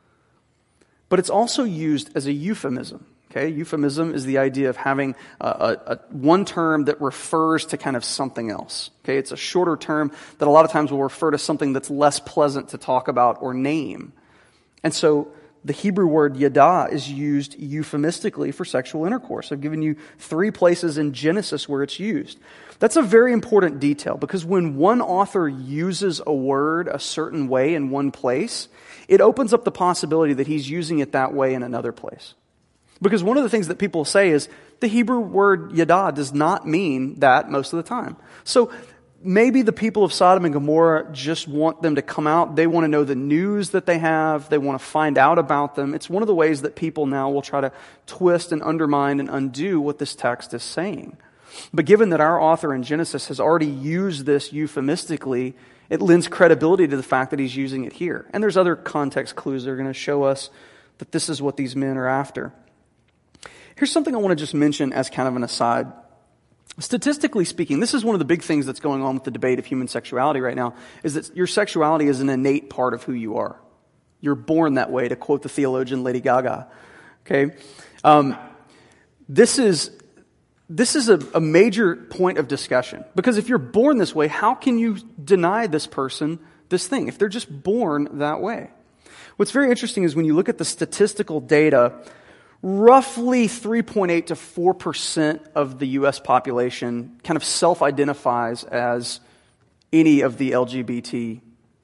But it's also used as a euphemism. Okay, euphemism is the idea of having one term that refers to kind of something else. Okay, it's a shorter term that a lot of times will refer to something that's less pleasant to talk about or name. And so the Hebrew word yada is used euphemistically for sexual intercourse. I've given you 3 places in Genesis where it's used. That's a very important detail, because when one author uses a word a certain way in one place, it opens up the possibility that he's using it that way in another place. Because one of the things that people say is the Hebrew word yada does not mean that most of the time. So maybe the people of Sodom and Gomorrah just want them to come out. They want to know the news that they have. They want to find out about them. It's one of the ways that people now will try to twist and undermine and undo what this text is saying. But given that our author in Genesis has already used this euphemistically, it lends credibility to the fact that he's using it here. And there's other context clues that are going to show us that this is what these men are after. Here's something I want to just mention as kind of an aside. Statistically speaking, this is one of the big things that's going on with the debate of human sexuality right now, is that your sexuality is an innate part of who you are. You're born that way, to quote the theologian Lady Gaga. Okay? This is a major point of discussion. Because if you're born this way, how can you deny this person this thing, if they're just born that way? What's very interesting is when you look at the statistical data, roughly 3.8 to 4% of the U.S. population kind of self-identifies as any of the LGBT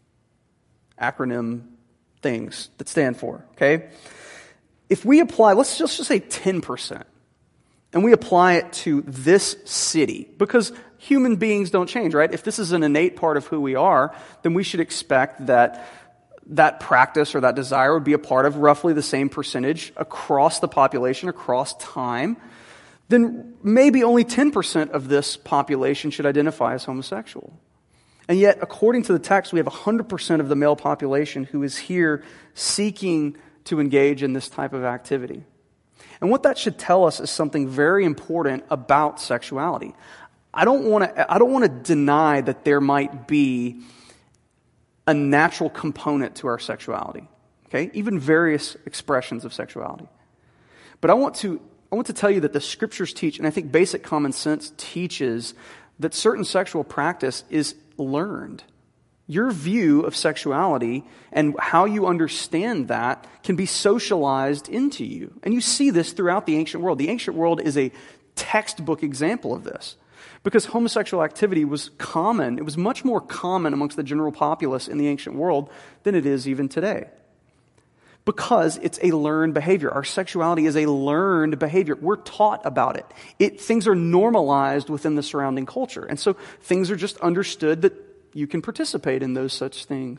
acronym things that stand for, okay? If we apply, let's just say 10%, and we apply it to this city, because human beings don't change, right? If this is an innate part of who we are, then we should expect that practice or that desire would be a part of roughly the same percentage across the population, across time. Then maybe only 10% of this population should identify as homosexual. And yet, according to the text, we have 100% of the male population who is here seeking to engage in this type of activity. And what that should tell us is something very important about sexuality. I don't want to deny that there might be a natural component to our sexuality, okay? Even various expressions of sexuality. But I want to tell you that the Scriptures teach, and I think basic common sense teaches, that certain sexual practice is learned. Your view of sexuality and how you understand that can be socialized into you. And you see this throughout the ancient world. The ancient world is a textbook example of this. Because homosexual activity was common. It was much more common amongst the general populace in the ancient world than it is even today. Because it's a learned behavior. Our sexuality is a learned behavior. We're taught about it. Things are normalized within the surrounding culture. And so things are just understood that you can participate in those such things.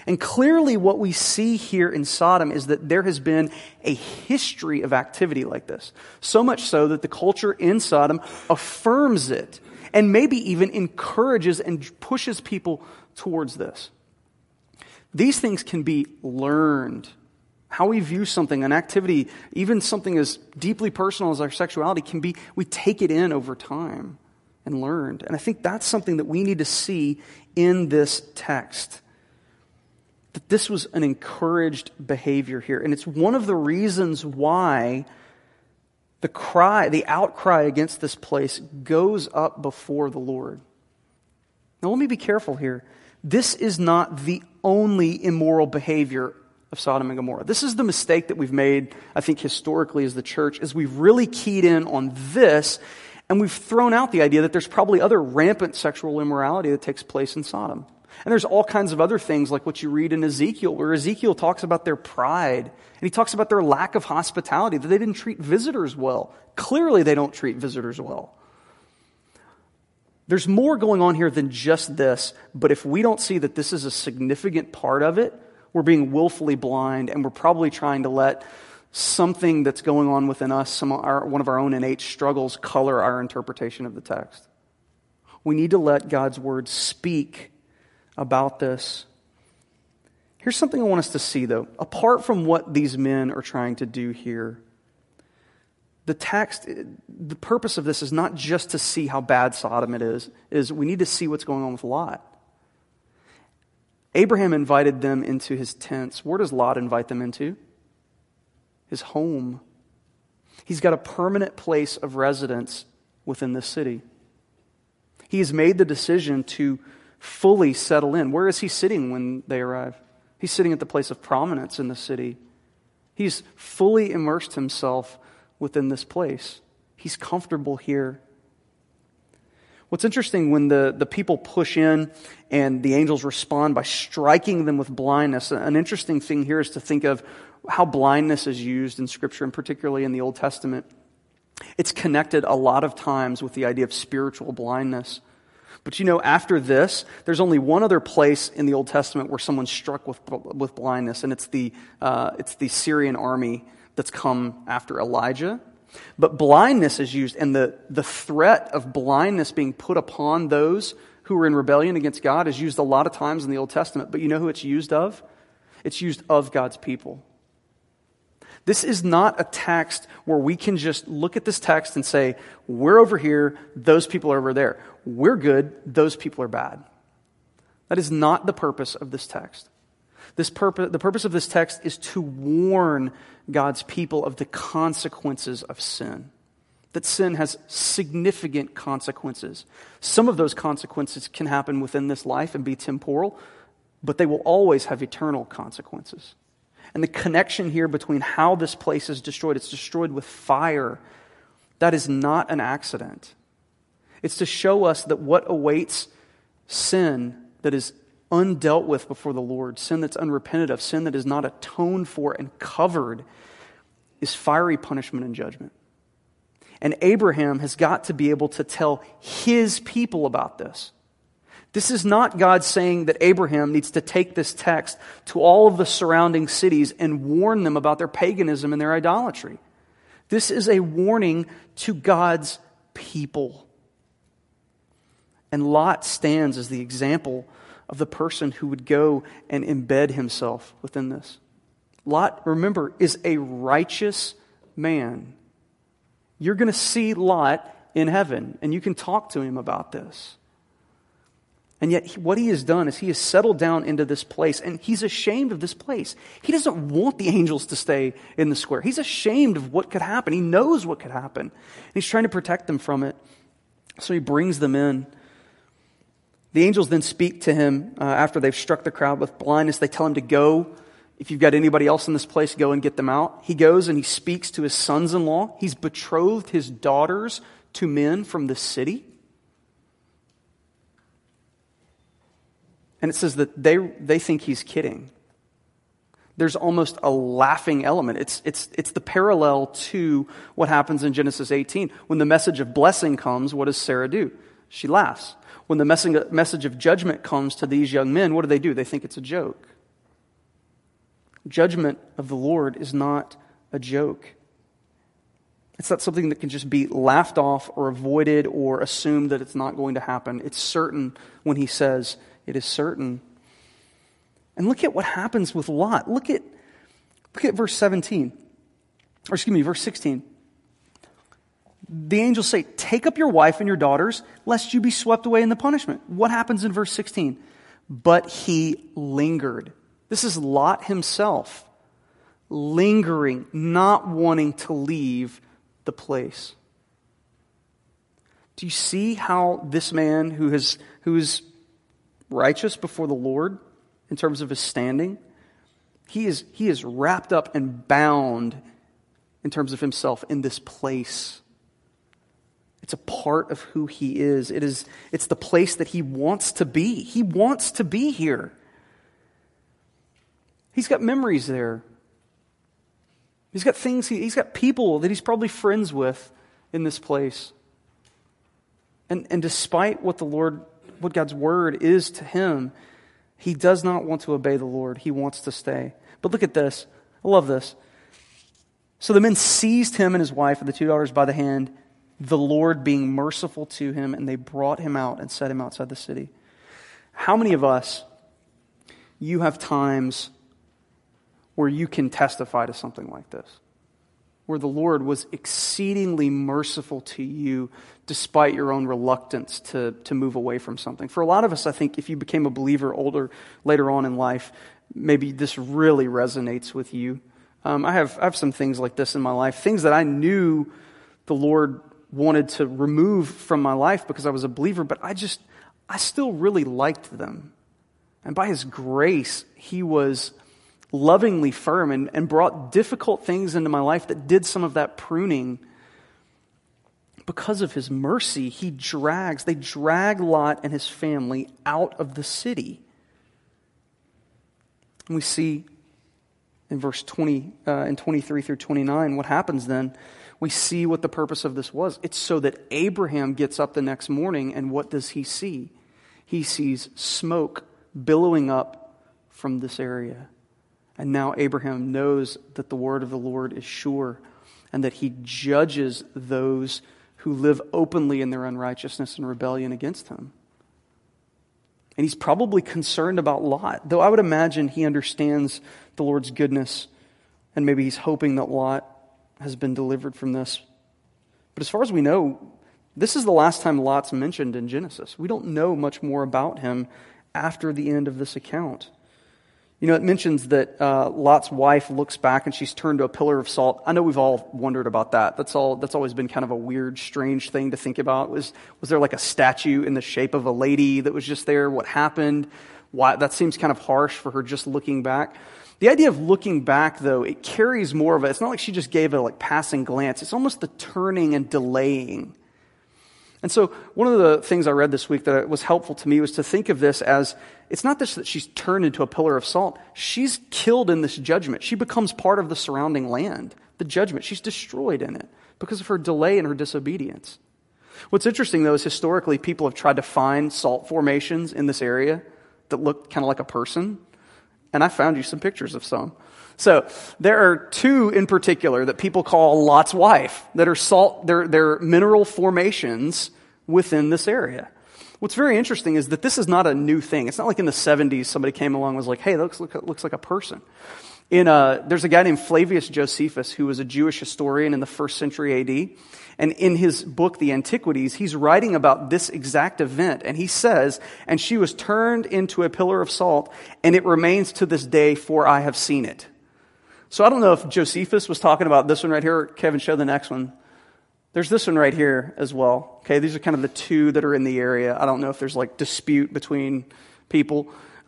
And clearly what we see here in Sodom is that there has been a history of activity like this. So much so that the culture in Sodom affirms it and maybe even encourages and pushes people towards this. These things can be learned. How we view something, an activity, even something as deeply personal as our sexuality can be, we take it in over time and learned. And I think that's something that we need to see in this text. That this was an encouraged behavior here. And it's one of the reasons why the outcry against this place goes up before the Lord. Now let me be careful here. This is not the only immoral behavior of Sodom and Gomorrah. This is the mistake that we've made, I think, historically as the church, is we've really keyed in on this, and we've thrown out the idea that there's probably other rampant sexual immorality that takes place in Sodom. And there's all kinds of other things like what you read in Ezekiel, where Ezekiel talks about their pride, and he talks about their lack of hospitality, that they didn't treat visitors well. Clearly they don't treat visitors well. There's more going on here than just this, but if we don't see that this is a significant part of it, we're being willfully blind, and we're probably trying to let something that's going on within us, one of our own innate struggles, color our interpretation of the text. We need to let God's word speak about this. Here's something I want us to see, though. Apart from what these men are trying to do here, the purpose of this is not just to see how bad Sodom it is we need to see what's going on with Lot. Abraham invited them into his tents. Where does Lot invite them into? His home. He's got a permanent place of residence within the city. He has made the decision to fully settle in. Where is he sitting when they arrive? He's sitting at the place of prominence in the city. He's fully immersed himself within this place. He's comfortable here. What's interesting, when the people push in and the angels respond by striking them with blindness, an interesting thing here is to think of how blindness is used in Scripture, and particularly in the Old Testament. It's connected a lot of times with the idea of spiritual blindness. But after this, there's only one other place in the Old Testament where someone's struck with blindness, and it's the Syrian army that's come after Elijah. But blindness is used, and the threat of blindness being put upon those who are in rebellion against God is used a lot of times in the Old Testament. But you know who it's used of? It's used of God's people. This is not a text where we can just look at this text and say, we're over here, those people are over there. We're good, those people are bad. That is not the purpose of this text. The purpose of this text is to warn God's people of the consequences of sin. That sin has significant consequences. Some of those consequences can happen within this life and be temporal, but they will always have eternal consequences. And the connection here between how this place is destroyed, it's destroyed with fire. That is not an accident. It's to show us that what awaits sin that is undealt with before the Lord, sin that's unrepented of, sin that is not atoned for and covered, is fiery punishment and judgment. And Abraham has got to be able to tell his people about this. This is not God saying that Abraham needs to take this text to all of the surrounding cities and warn them about their paganism and their idolatry. This is a warning to God's people. And Lot stands as the example of the person who would go and embed himself within this. Lot, remember, is a righteous man. You're going to see Lot in heaven, and you can talk to him about this. And yet what he has done is he has settled down into this place, and he's ashamed of this place. He doesn't want the angels to stay in the square. He's ashamed of what could happen. He knows what could happen. And he's trying to protect them from it. So he brings them in. The angels then speak to him after they've struck the crowd with blindness. They tell him to go. If you've got anybody else in this place, go and get them out. He goes and he speaks to his sons-in-law. He's betrothed his daughters to men from the city. And it says that they think he's kidding. There's almost a laughing element. It's the parallel to what happens in Genesis 18. When the message of blessing comes, what does Sarah do? She laughs. When the message of judgment comes to these young men, what do? They think it's a joke. Judgment of the Lord is not a joke. It's not something that can just be laughed off or avoided or assumed that it's not going to happen. It's certain when he says it is certain. And look at what happens with Lot. Look at verse 17. Or excuse me, verse 16. The angels say, take up your wife and your daughters, lest you be swept away in the punishment. What happens in verse 16? But he lingered. This is Lot himself, lingering, not wanting to leave the place. Do you see how this man who is righteous before the Lord in terms of his standing, he is wrapped up and bound in terms of himself in this place. It's a part of who he is. It's the place that he wants to be. He wants to be here. He's got memories there. He's got things, he's got people that he's probably friends with in this place. And despite what God's word is to him, he does not want to obey the Lord. He wants to stay. But look at this. I love this. So the men seized him and his wife and the 2 daughters by the hand, the Lord being merciful to him, and they brought him out and set him outside the city. How many of us, you have times where you can testify to something like this, where the Lord was exceedingly merciful to you despite your own reluctance to move away from something? For a lot of us, I think if you became a believer later on in life, maybe this really resonates with you. I have some things like this in my life, things that I knew the Lord wanted to remove from my life because I was a believer, but I still really liked them. And by His grace, He was lovingly firm and brought difficult things into my life that did some of that pruning. Because of His mercy, they drag Lot and his family out of the city. And we see in verse 20 and 23 through 29 what happens then. We see what the purpose of this was. It's so that Abraham gets up the next morning, and what does he see? He sees smoke billowing up from this area. And now Abraham knows that the word of the Lord is sure, and that He judges those who live openly in their unrighteousness and rebellion against Him. And he's probably concerned about Lot, though I would imagine he understands the Lord's goodness, and maybe he's hoping that Lot has been delivered from this. But as far as we know, this is the last time Lot's mentioned in Genesis. We don't know much more about him after the end of this account. You know, it mentions that Lot's wife looks back and she's turned to a pillar of salt. I know we've all wondered about that. That's always been kind of a weird, strange thing to think about. Was there like a statue in the shape of a lady that was just there? What happened? Why? That seems kind of harsh for her just looking back. The idea of looking back, though, it carries more of it. It's not like she just gave a passing glance. It's almost the turning and delaying. And so one of the things I read this week that was helpful to me was to think of this as, it's not just that she's turned into a pillar of salt. She's killed in this judgment. She becomes part of the surrounding land, the judgment. She's destroyed in it because of her delay and her disobedience. What's interesting, though, is historically people have tried to find salt formations in this area that look kind of like a person. And I found you some pictures of some. So there are two in particular that people call Lot's wife that are salt. They're mineral formations within this area. What's very interesting is that this is not a new thing. It's not like in the 70s somebody came along and was like, "Hey, that looks like a person." There's a guy named Flavius Josephus who was a Jewish historian in the 1st century A.D. And in his book, The Antiquities, he's writing about this exact event. And he says, "And she was turned into a pillar of salt, and it remains to this day, for I have seen it." So I don't know if Josephus was talking about this one right here. Kevin, show the next one. There's this one right here as well. Okay, these are kind of the two that are in the area. I don't know if there's dispute between people.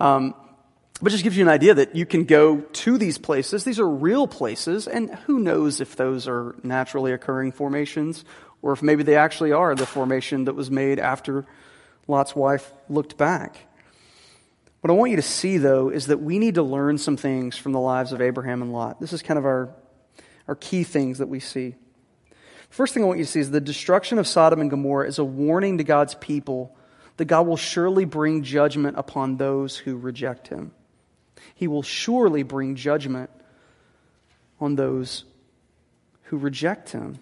But just gives you an idea that you can go to these places. These are real places, and who knows if those are naturally occurring formations, or if maybe they actually are the formation that was made after Lot's wife looked back. What I want you to see, though, is that we need to learn some things from the lives of Abraham and Lot. This is kind of our key things that we see. First thing I want you to see is the destruction of Sodom and Gomorrah is a warning to God's people that God will surely bring judgment upon those who reject Him. He will surely bring judgment on those who reject him.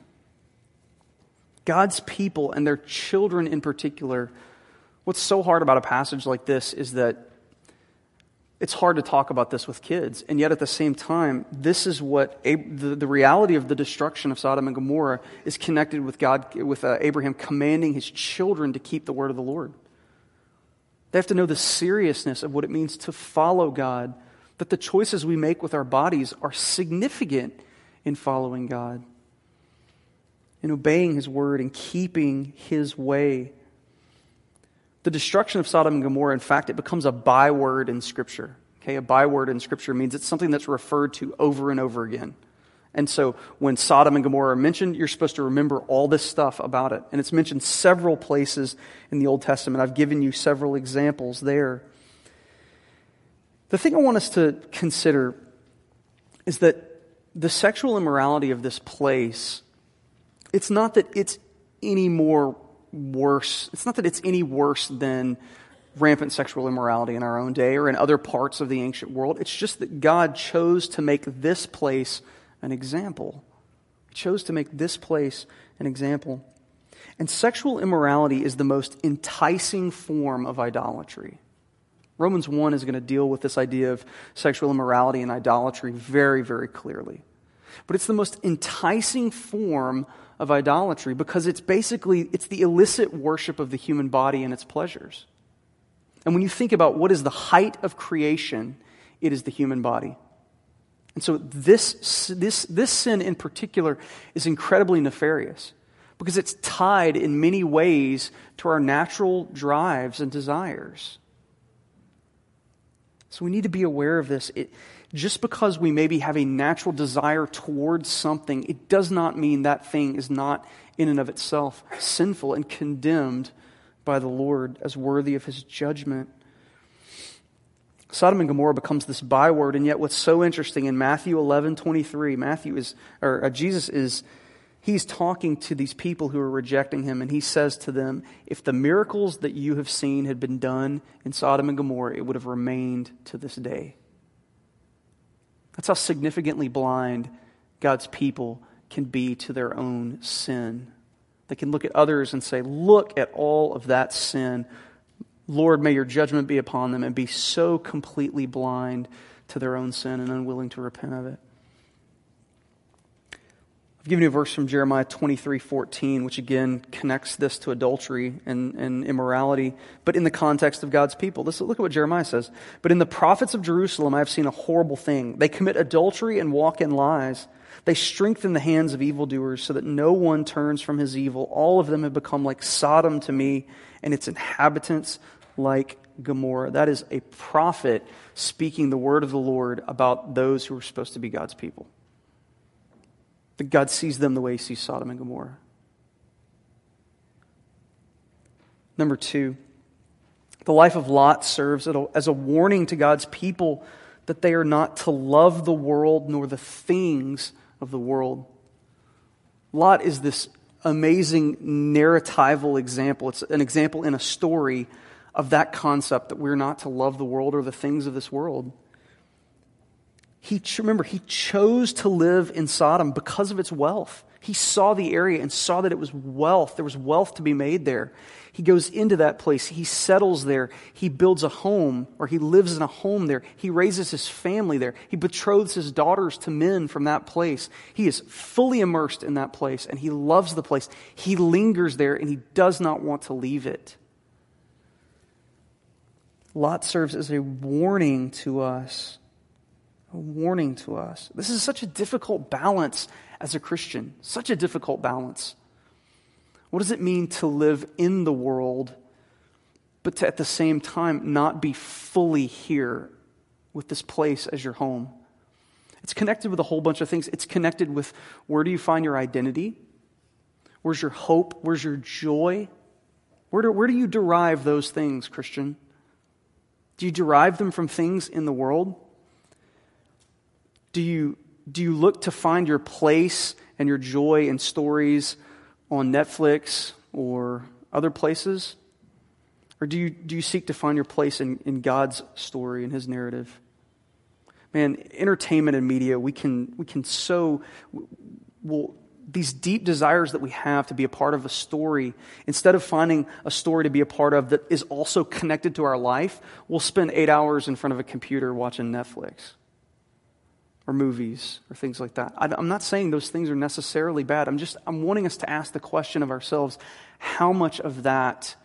God's people and their children in particular, what's so hard about a passage like this is that it's hard to talk about this with kids. And yet at the same time, this is what the reality of the destruction of Sodom and Gomorrah is connected with God, with Abraham commanding his children to keep the word of the Lord. They have to know the seriousness of what it means to follow God, that the choices we make with our bodies are significant in following God, in obeying his word and keeping his way. The destruction of Sodom and Gomorrah, in fact, it becomes a byword in Scripture. Okay, a byword in Scripture means it's something that's referred to over and over again. And so when Sodom and Gomorrah are mentioned, you're supposed to remember all this stuff about it. And it's mentioned several places in the Old Testament. I've given you several examples there. The thing I want us to consider is that the sexual immorality of this place, it's not that it's any more worse. It's not that it's any worse than rampant sexual immorality in our own day or in other parts of the ancient world. It's just that God chose to make this place an example. He chose to make this place an example. And sexual immorality is the most enticing form of idolatry. Romans 1 is going to deal with this idea of sexual immorality and idolatry very, very clearly. But it's the most enticing form of idolatry because it's the illicit worship of the human body and its pleasures. And when you think about what is the height of creation, it is the human body. And so this sin in particular is incredibly nefarious because it's tied in many ways to our natural drives and desires. So we need to be aware of this. Just because we maybe have a natural desire towards something, it does not mean that thing is not in and of itself sinful and condemned by the Lord as worthy of his judgment. Sodom and Gomorrah becomes this byword, and yet what's so interesting in Matthew 11:23, he's talking to these people who are rejecting him, and he says to them, if the miracles that you have seen had been done in Sodom and Gomorrah, it would have remained to this day. That's how significantly blind God's people can be to their own sin. They can look at others and say, look at all of that sin. Lord, may your judgment be upon them, and be so completely blind to their own sin and unwilling to repent of it. I've given you a verse from Jeremiah 23:14, which again connects this to adultery and immorality, but in the context of God's people. Look at what Jeremiah says. But in the prophets of Jerusalem I have seen a horrible thing. They commit adultery and walk in lies. They strengthen the hands of evildoers so that no one turns from his evil. All of them have become like Sodom to me, and its inhabitants like Gomorrah. That is a prophet speaking the word of the Lord about those who are supposed to be God's people. That God sees them the way he sees Sodom and Gomorrah. Number 2, the life of Lot serves as a warning to God's people that they are not to love the world nor the things of the world. Lot is this amazing narratival example. It's an example in a story of that concept that we're not to love the world or the things of this world. Remember, he chose to live in Sodom because of its wealth. He saw the area and saw that it was wealth. There was wealth to be made there. He goes into that place. He settles there. He builds a home, or he lives in a home there. He raises his family there. He betroths his daughters to men from that place. He is fully immersed in that place, and he loves the place. He lingers there, and he does not want to leave it. Lot serves as a warning to us. A warning to us. This is such a difficult balance as a Christian. Such a difficult balance. What does it mean to live in the world, but to at the same time not be fully here with this place as your home? It's connected with a whole bunch of things. It's connected with where do you find your identity? Where's your hope? Where's your joy? Where do you derive those things, Christian? Do you derive them from things in the world? Do you look to find your place and your joy in stories on Netflix or other places? Or do you seek to find your place in God's story and his narrative? Man, entertainment and media, we can so, well, these deep desires that we have to be a part of a story, instead of finding a story to be a part of that is also connected to our life, we'll spend 8 hours in front of a computer watching Netflix or movies or things like that. I'm not saying those things are necessarily bad. I'm wanting us to ask the question of ourselves, how much of that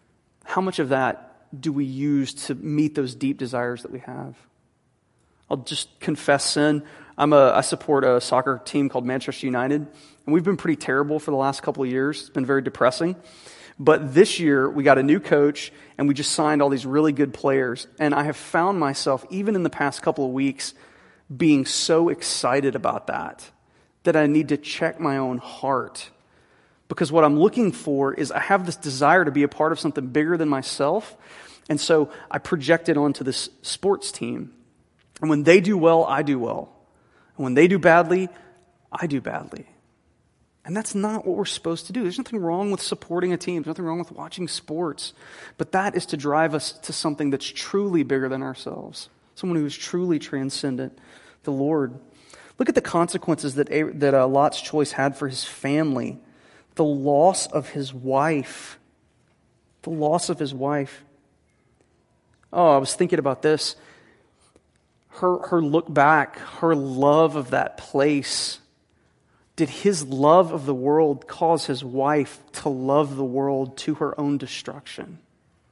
do we use to meet those deep desires that we have? I'll just confess sin. I support a soccer team called Manchester United, and we've been pretty terrible for the last couple of years. It's been very depressing. But this year, we got a new coach, and we just signed all these really good players. And I have found myself, even in the past couple of weeks, being so excited about that I need to check my own heart. Because what I'm looking for is I have this desire to be a part of something bigger than myself. And so I project it onto this sports team. And when they do well, I do well. And when they do badly, I do badly. And that's not what we're supposed to do. There's nothing wrong with supporting a team. There's nothing wrong with watching sports. But that is to drive us to something that's truly bigger than ourselves. Someone who is truly transcendent, the Lord. Look at the consequences that Lot's choice had for his family. The loss of his wife. The loss of his wife. Oh, I was thinking about this. Her look back, her love of that place. Did his love of the world cause his wife to love the world to her own destruction?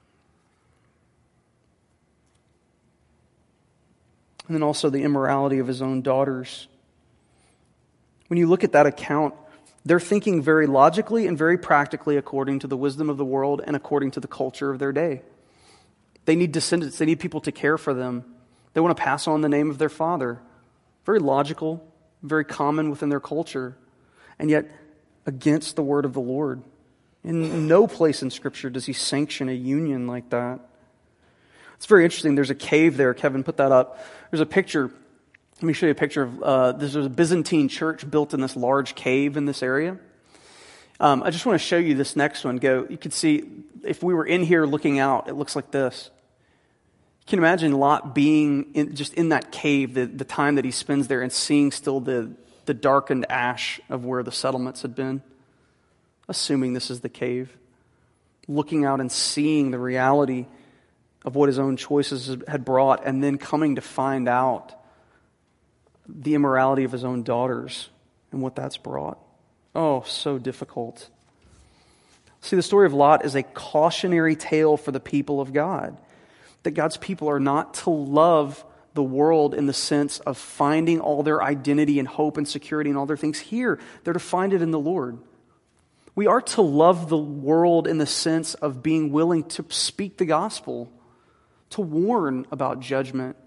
And then also the immorality of his own daughters. When you look at that account, they're thinking very logically and very practically according to the wisdom of the world and according to the culture of their day. They need descendants. They need people to care for them. They want to pass on the name of their father. Very logical, very common within their culture, and yet against the word of the Lord. In no place in Scripture does he sanction a union like that. It's very interesting. There's a cave there. Kevin, put that up. There's a picture. Let me show you a picture of, there's a Byzantine church built in this large cave in this area. I just want to show you this next one. You can see, if we were in here looking out, it looks like this. You can imagine Lot being just in that cave, the time that he spends there, and seeing still the darkened ash of where the settlements had been. Assuming this is the cave. Looking out and seeing the reality of what his own choices had brought, and then coming to find out the immorality of his own daughters and what that's brought. Oh, so difficult. See, the story of Lot is a cautionary tale for the people of God. That God's people are not to love the world in the sense of finding all their identity and hope and security and all their things here. They're to find it in the Lord. We are to love the world in the sense of being willing to speak the gospel, to warn about judgment.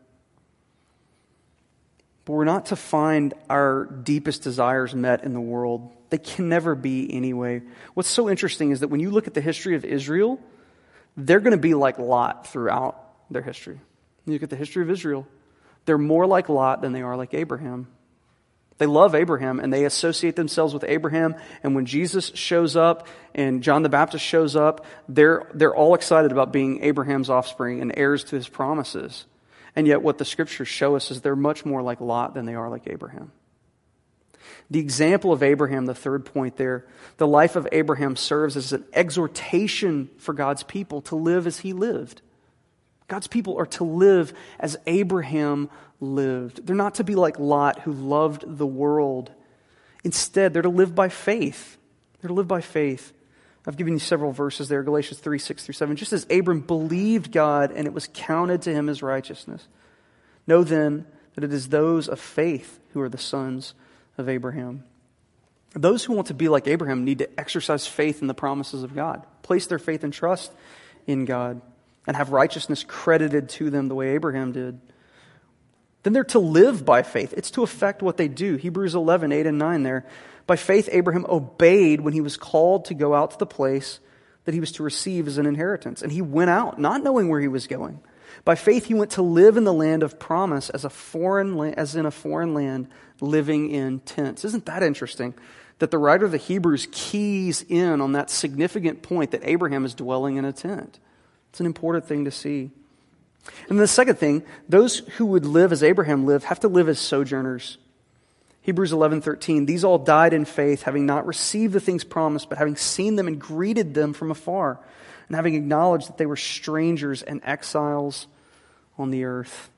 But we're not to find our deepest desires met in the world. They can never be anyway. What's so interesting is that when you look at the history of Israel, they're going to be like Lot throughout their history. You look at the history of Israel, they're more like Lot than they are like Abraham. They love Abraham and they associate themselves with Abraham. And when Jesus shows up and John the Baptist shows up, they're all excited about being Abraham's offspring and heirs to his promises. And yet what the scriptures show us is they're much more like Lot than they are like Abraham. The example of Abraham, the third point there, the life of Abraham serves as an exhortation for God's people to live as he lived. God's people are to live as Abraham lived. They're not to be like Lot, who loved the world. Instead, they're to live by faith. They're to live by faith. I've given you several verses there, Galatians 3, 6 through 7. Just as Abram believed God and it was counted to him as righteousness. Know then that it is those of faith who are the sons of Abraham. Those who want to be like Abraham need to exercise faith in the promises of God. Place their faith and trust in God. And have righteousness credited to them the way Abraham did. Then they're to live by faith. It's to affect what they do. Hebrews 11, 8 and 9 there. By faith, Abraham obeyed when he was called to go out to the place that he was to receive as an inheritance. And he went out, not knowing where he was going. By faith, he went to live in the land of promise as in a foreign land, living in tents. Isn't that interesting? That the writer of the Hebrews keys in on that significant point that Abraham is dwelling in a tent. It's an important thing to see. And the second thing, those who would live as Abraham lived have to live as sojourners. Hebrews 11:13, these all died in faith, having not received the things promised, but having seen them and greeted them from afar, and having acknowledged that they were strangers and exiles on the earth.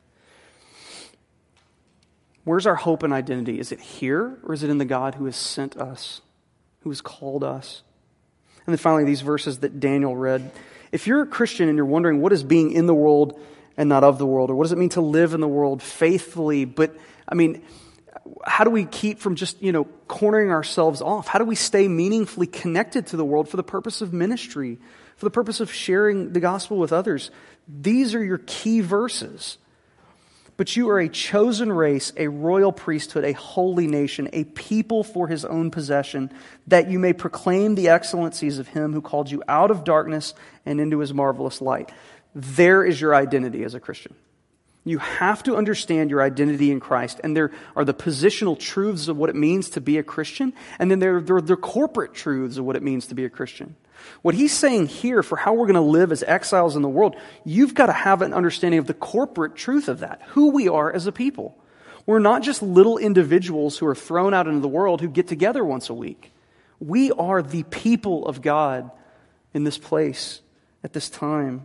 Where's our hope and identity? Is it here, or is it in the God who has sent us, who has called us? And then finally, these verses that Daniel read. If you're a Christian and you're wondering what is being in the world and not of the world, or what does it mean to live in the world faithfully, but, how do we keep from just, cornering ourselves off? How do we stay meaningfully connected to the world for the purpose of ministry, for the purpose of sharing the gospel with others? These are your key verses. But you are a chosen race, a royal priesthood, a holy nation, a people for his own possession, that you may proclaim the excellencies of him who called you out of darkness and into his marvelous light. There is your identity as a Christian. You have to understand your identity in Christ. And there are the positional truths of what it means to be a Christian. And then there are the corporate truths of what it means to be a Christian. What he's saying here for how we're going to live as exiles in the world, you've got to have an understanding of the corporate truth of that, who we are as a people. We're not just little individuals who are thrown out into the world who get together once a week. We are the people of God in this place at this time.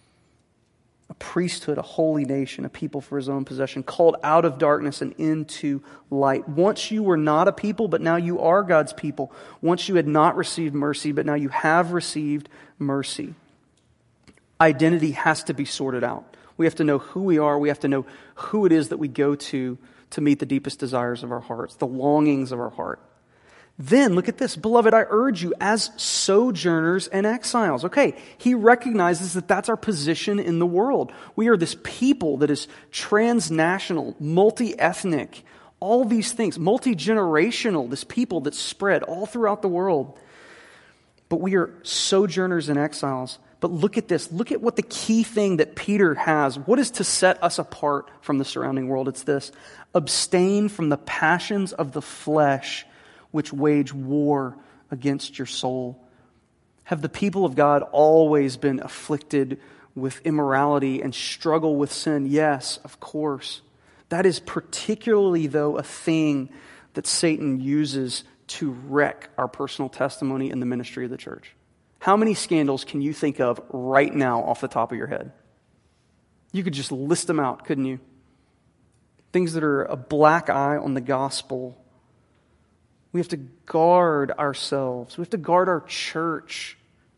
A priesthood, a holy nation, a people for his own possession, called out of darkness and into light. Once you were not a people, but now you are God's people. Once you had not received mercy, but now you have received mercy. Identity has to be sorted out. We have to know who we are. We have to know who it is that we go to meet the deepest desires of our hearts, the longings of our heart. Then, look at this. Beloved, I urge you as sojourners and exiles. Okay, he recognizes that that's our position in the world. We are this people that is transnational, multi-ethnic, all these things, multi-generational, this people that's spread all throughout the world. But we are sojourners and exiles. But look at this. Look at what the key thing that Peter has. What is to set us apart from the surrounding world? It's this. Abstain from the passions of the flesh, which wage war against your soul. Have the people of God always been afflicted with immorality and struggle with sin? Yes, of course. That is particularly, though, a thing that Satan uses to wreck our personal testimony in the ministry of the church. How many scandals can you think of right now off the top of your head? You could just list them out, couldn't you? Things that are a black eye on the gospel. We have to guard ourselves. We have to guard our church.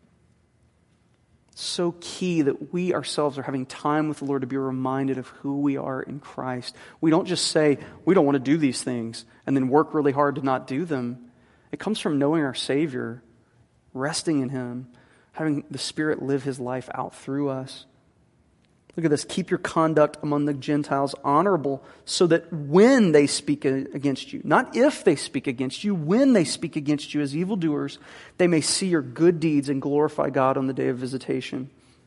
It's so key that we ourselves are having time with the Lord to be reminded of who we are in Christ. We don't just say, we don't want to do these things, and then work really hard to not do them. It comes from knowing our Savior, resting in Him, having the Spirit live His life out through us. Look at this. Keep your conduct among the Gentiles honorable, so that when they speak against you, not if they speak against you, when they speak against you as evildoers, they may see your good deeds and glorify God on the day of visitation.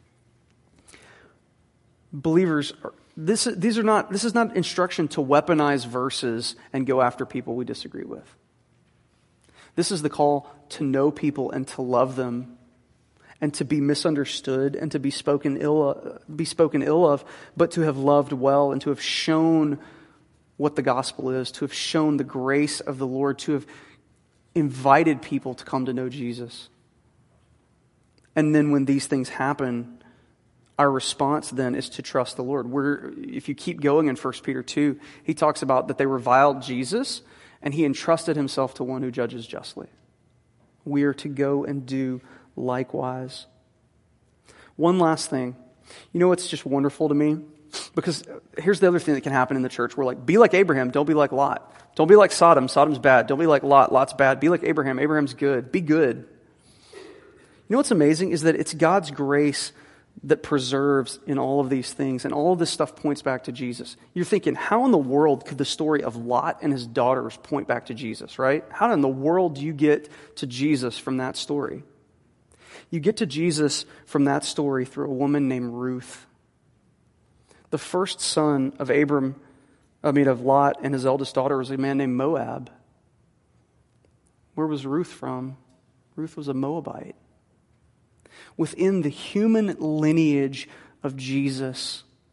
Believers, this is not instruction to weaponize verses and go after people we disagree with. This is the call to know people and to love them, and to be misunderstood and to be spoken ill of, but to have loved well and to have shown what the gospel is, to have shown the grace of the Lord, to have invited people to come to know Jesus. And then when these things happen, our response then is to trust the Lord. If you keep going in 1 Peter 2, he talks about that they reviled Jesus and he entrusted himself to one who judges justly. We are to go and do likewise. One last thing. You know what's just wonderful to me? Because here's the other thing that can happen in the church. We're like, be like Abraham, don't be like Lot. Don't be like Sodom, Sodom's bad. Don't be like Lot, Lot's bad. Be like Abraham, Abraham's good. Be good. You know what's amazing is that it's God's grace that preserves in all of these things, and all of this stuff points back to Jesus. You're thinking, how in the world could the story of Lot and his daughters point back to Jesus, right? How in the world do you get to Jesus from that story? You get to Jesus from that story through a woman named Ruth. The first son of of Lot and his eldest daughter was a man named Moab. Where was Ruth from? Ruth was a Moabite. Within the human lineage of Jesus,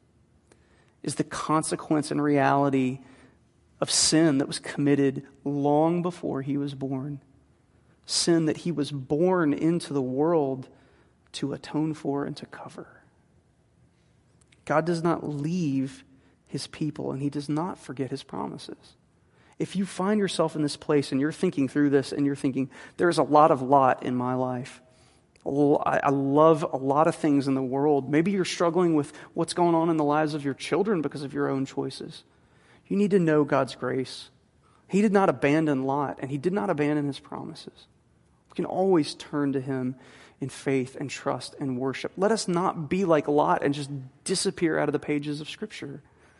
is the consequence and reality of sin that was committed long before he was born. Sin that he was born into the world to atone for and to cover. God does not leave his people, and he does not forget his promises. If you find yourself in this place and you're thinking through this and you're thinking, there's a lot of Lot in my life. I love a lot of things in the world. Maybe you're struggling with what's going on in the lives of your children because of your own choices. You need to know God's grace. He did not abandon Lot, and he did not abandon his promises. We can always turn to him in faith and trust and worship. Let us not be like Lot and just disappear out of the pages of Scripture.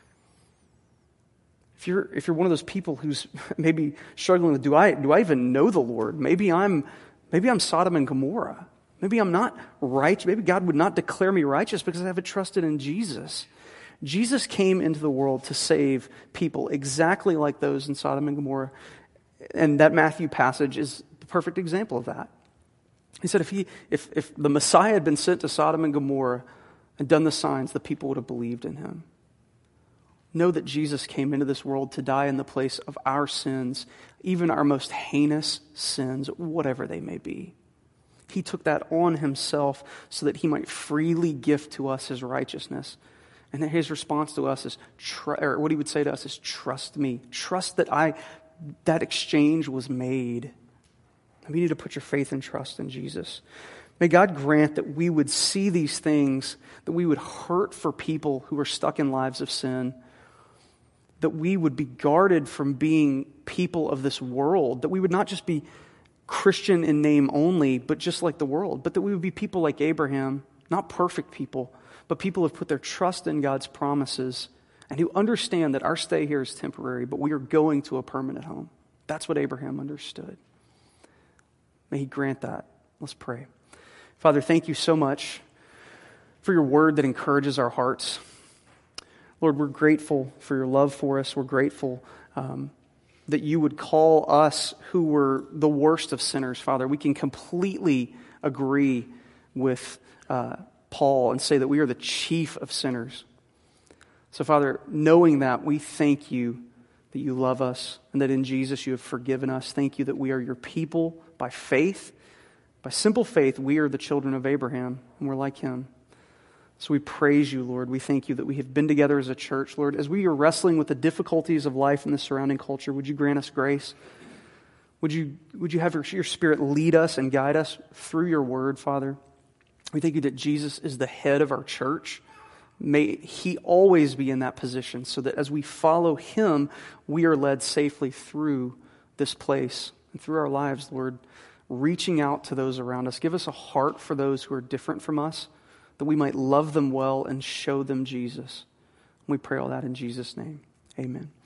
If you're one of those people who's maybe struggling with, do I even know the Lord? Maybe I'm Sodom and Gomorrah. Maybe I'm not righteous. Maybe God would not declare me righteous because I haven't trusted in Jesus. Jesus came into the world to save people exactly like those in Sodom and Gomorrah. And that Matthew passage is the perfect example of that. He said if the Messiah had been sent to Sodom and Gomorrah and done the signs, the people would have believed in him. Know that Jesus came into this world to die in the place of our sins, even our most heinous sins, whatever they may be. He took that on himself so that he might freely gift to us his righteousness. And his response to us is, or what he would say to us is, trust me. Trust that that exchange was made. And we need to put your faith and trust in Jesus. May God grant that we would see these things, that we would hurt for people who are stuck in lives of sin, that we would be guarded from being people of this world, that we would not just be Christian in name only, but just like the world, but that we would be people like Abraham, not perfect people, but people who have put their trust in God's promises and who understand that our stay here is temporary, but we are going to a permanent home. That's what Abraham understood. May he grant that. Let's pray. Father, thank you so much for your word that encourages our hearts. Lord, we're grateful for your love for us. We're grateful that you would call us who were the worst of sinners, Father. We can completely agree with Paul and say that we are the chief of sinners. So, Father, knowing that, we thank you that you love us and that in Jesus you have forgiven us. Thank you that we are your people by faith. By simple faith, we are the children of Abraham, and we're like him. So we praise you, Lord. We thank you that we have been together as a church, Lord. As we are wrestling with the difficulties of life in the surrounding culture, would you grant us grace? Would you have your Spirit lead us and guide us through your word, Father? We thank you that Jesus is the head of our church. May he always be in that position so that as we follow him, we are led safely through this place and through our lives, Lord, reaching out to those around us. Give us a heart for those who are different from us, that we might love them well and show them Jesus. We pray all that in Jesus' name. Amen.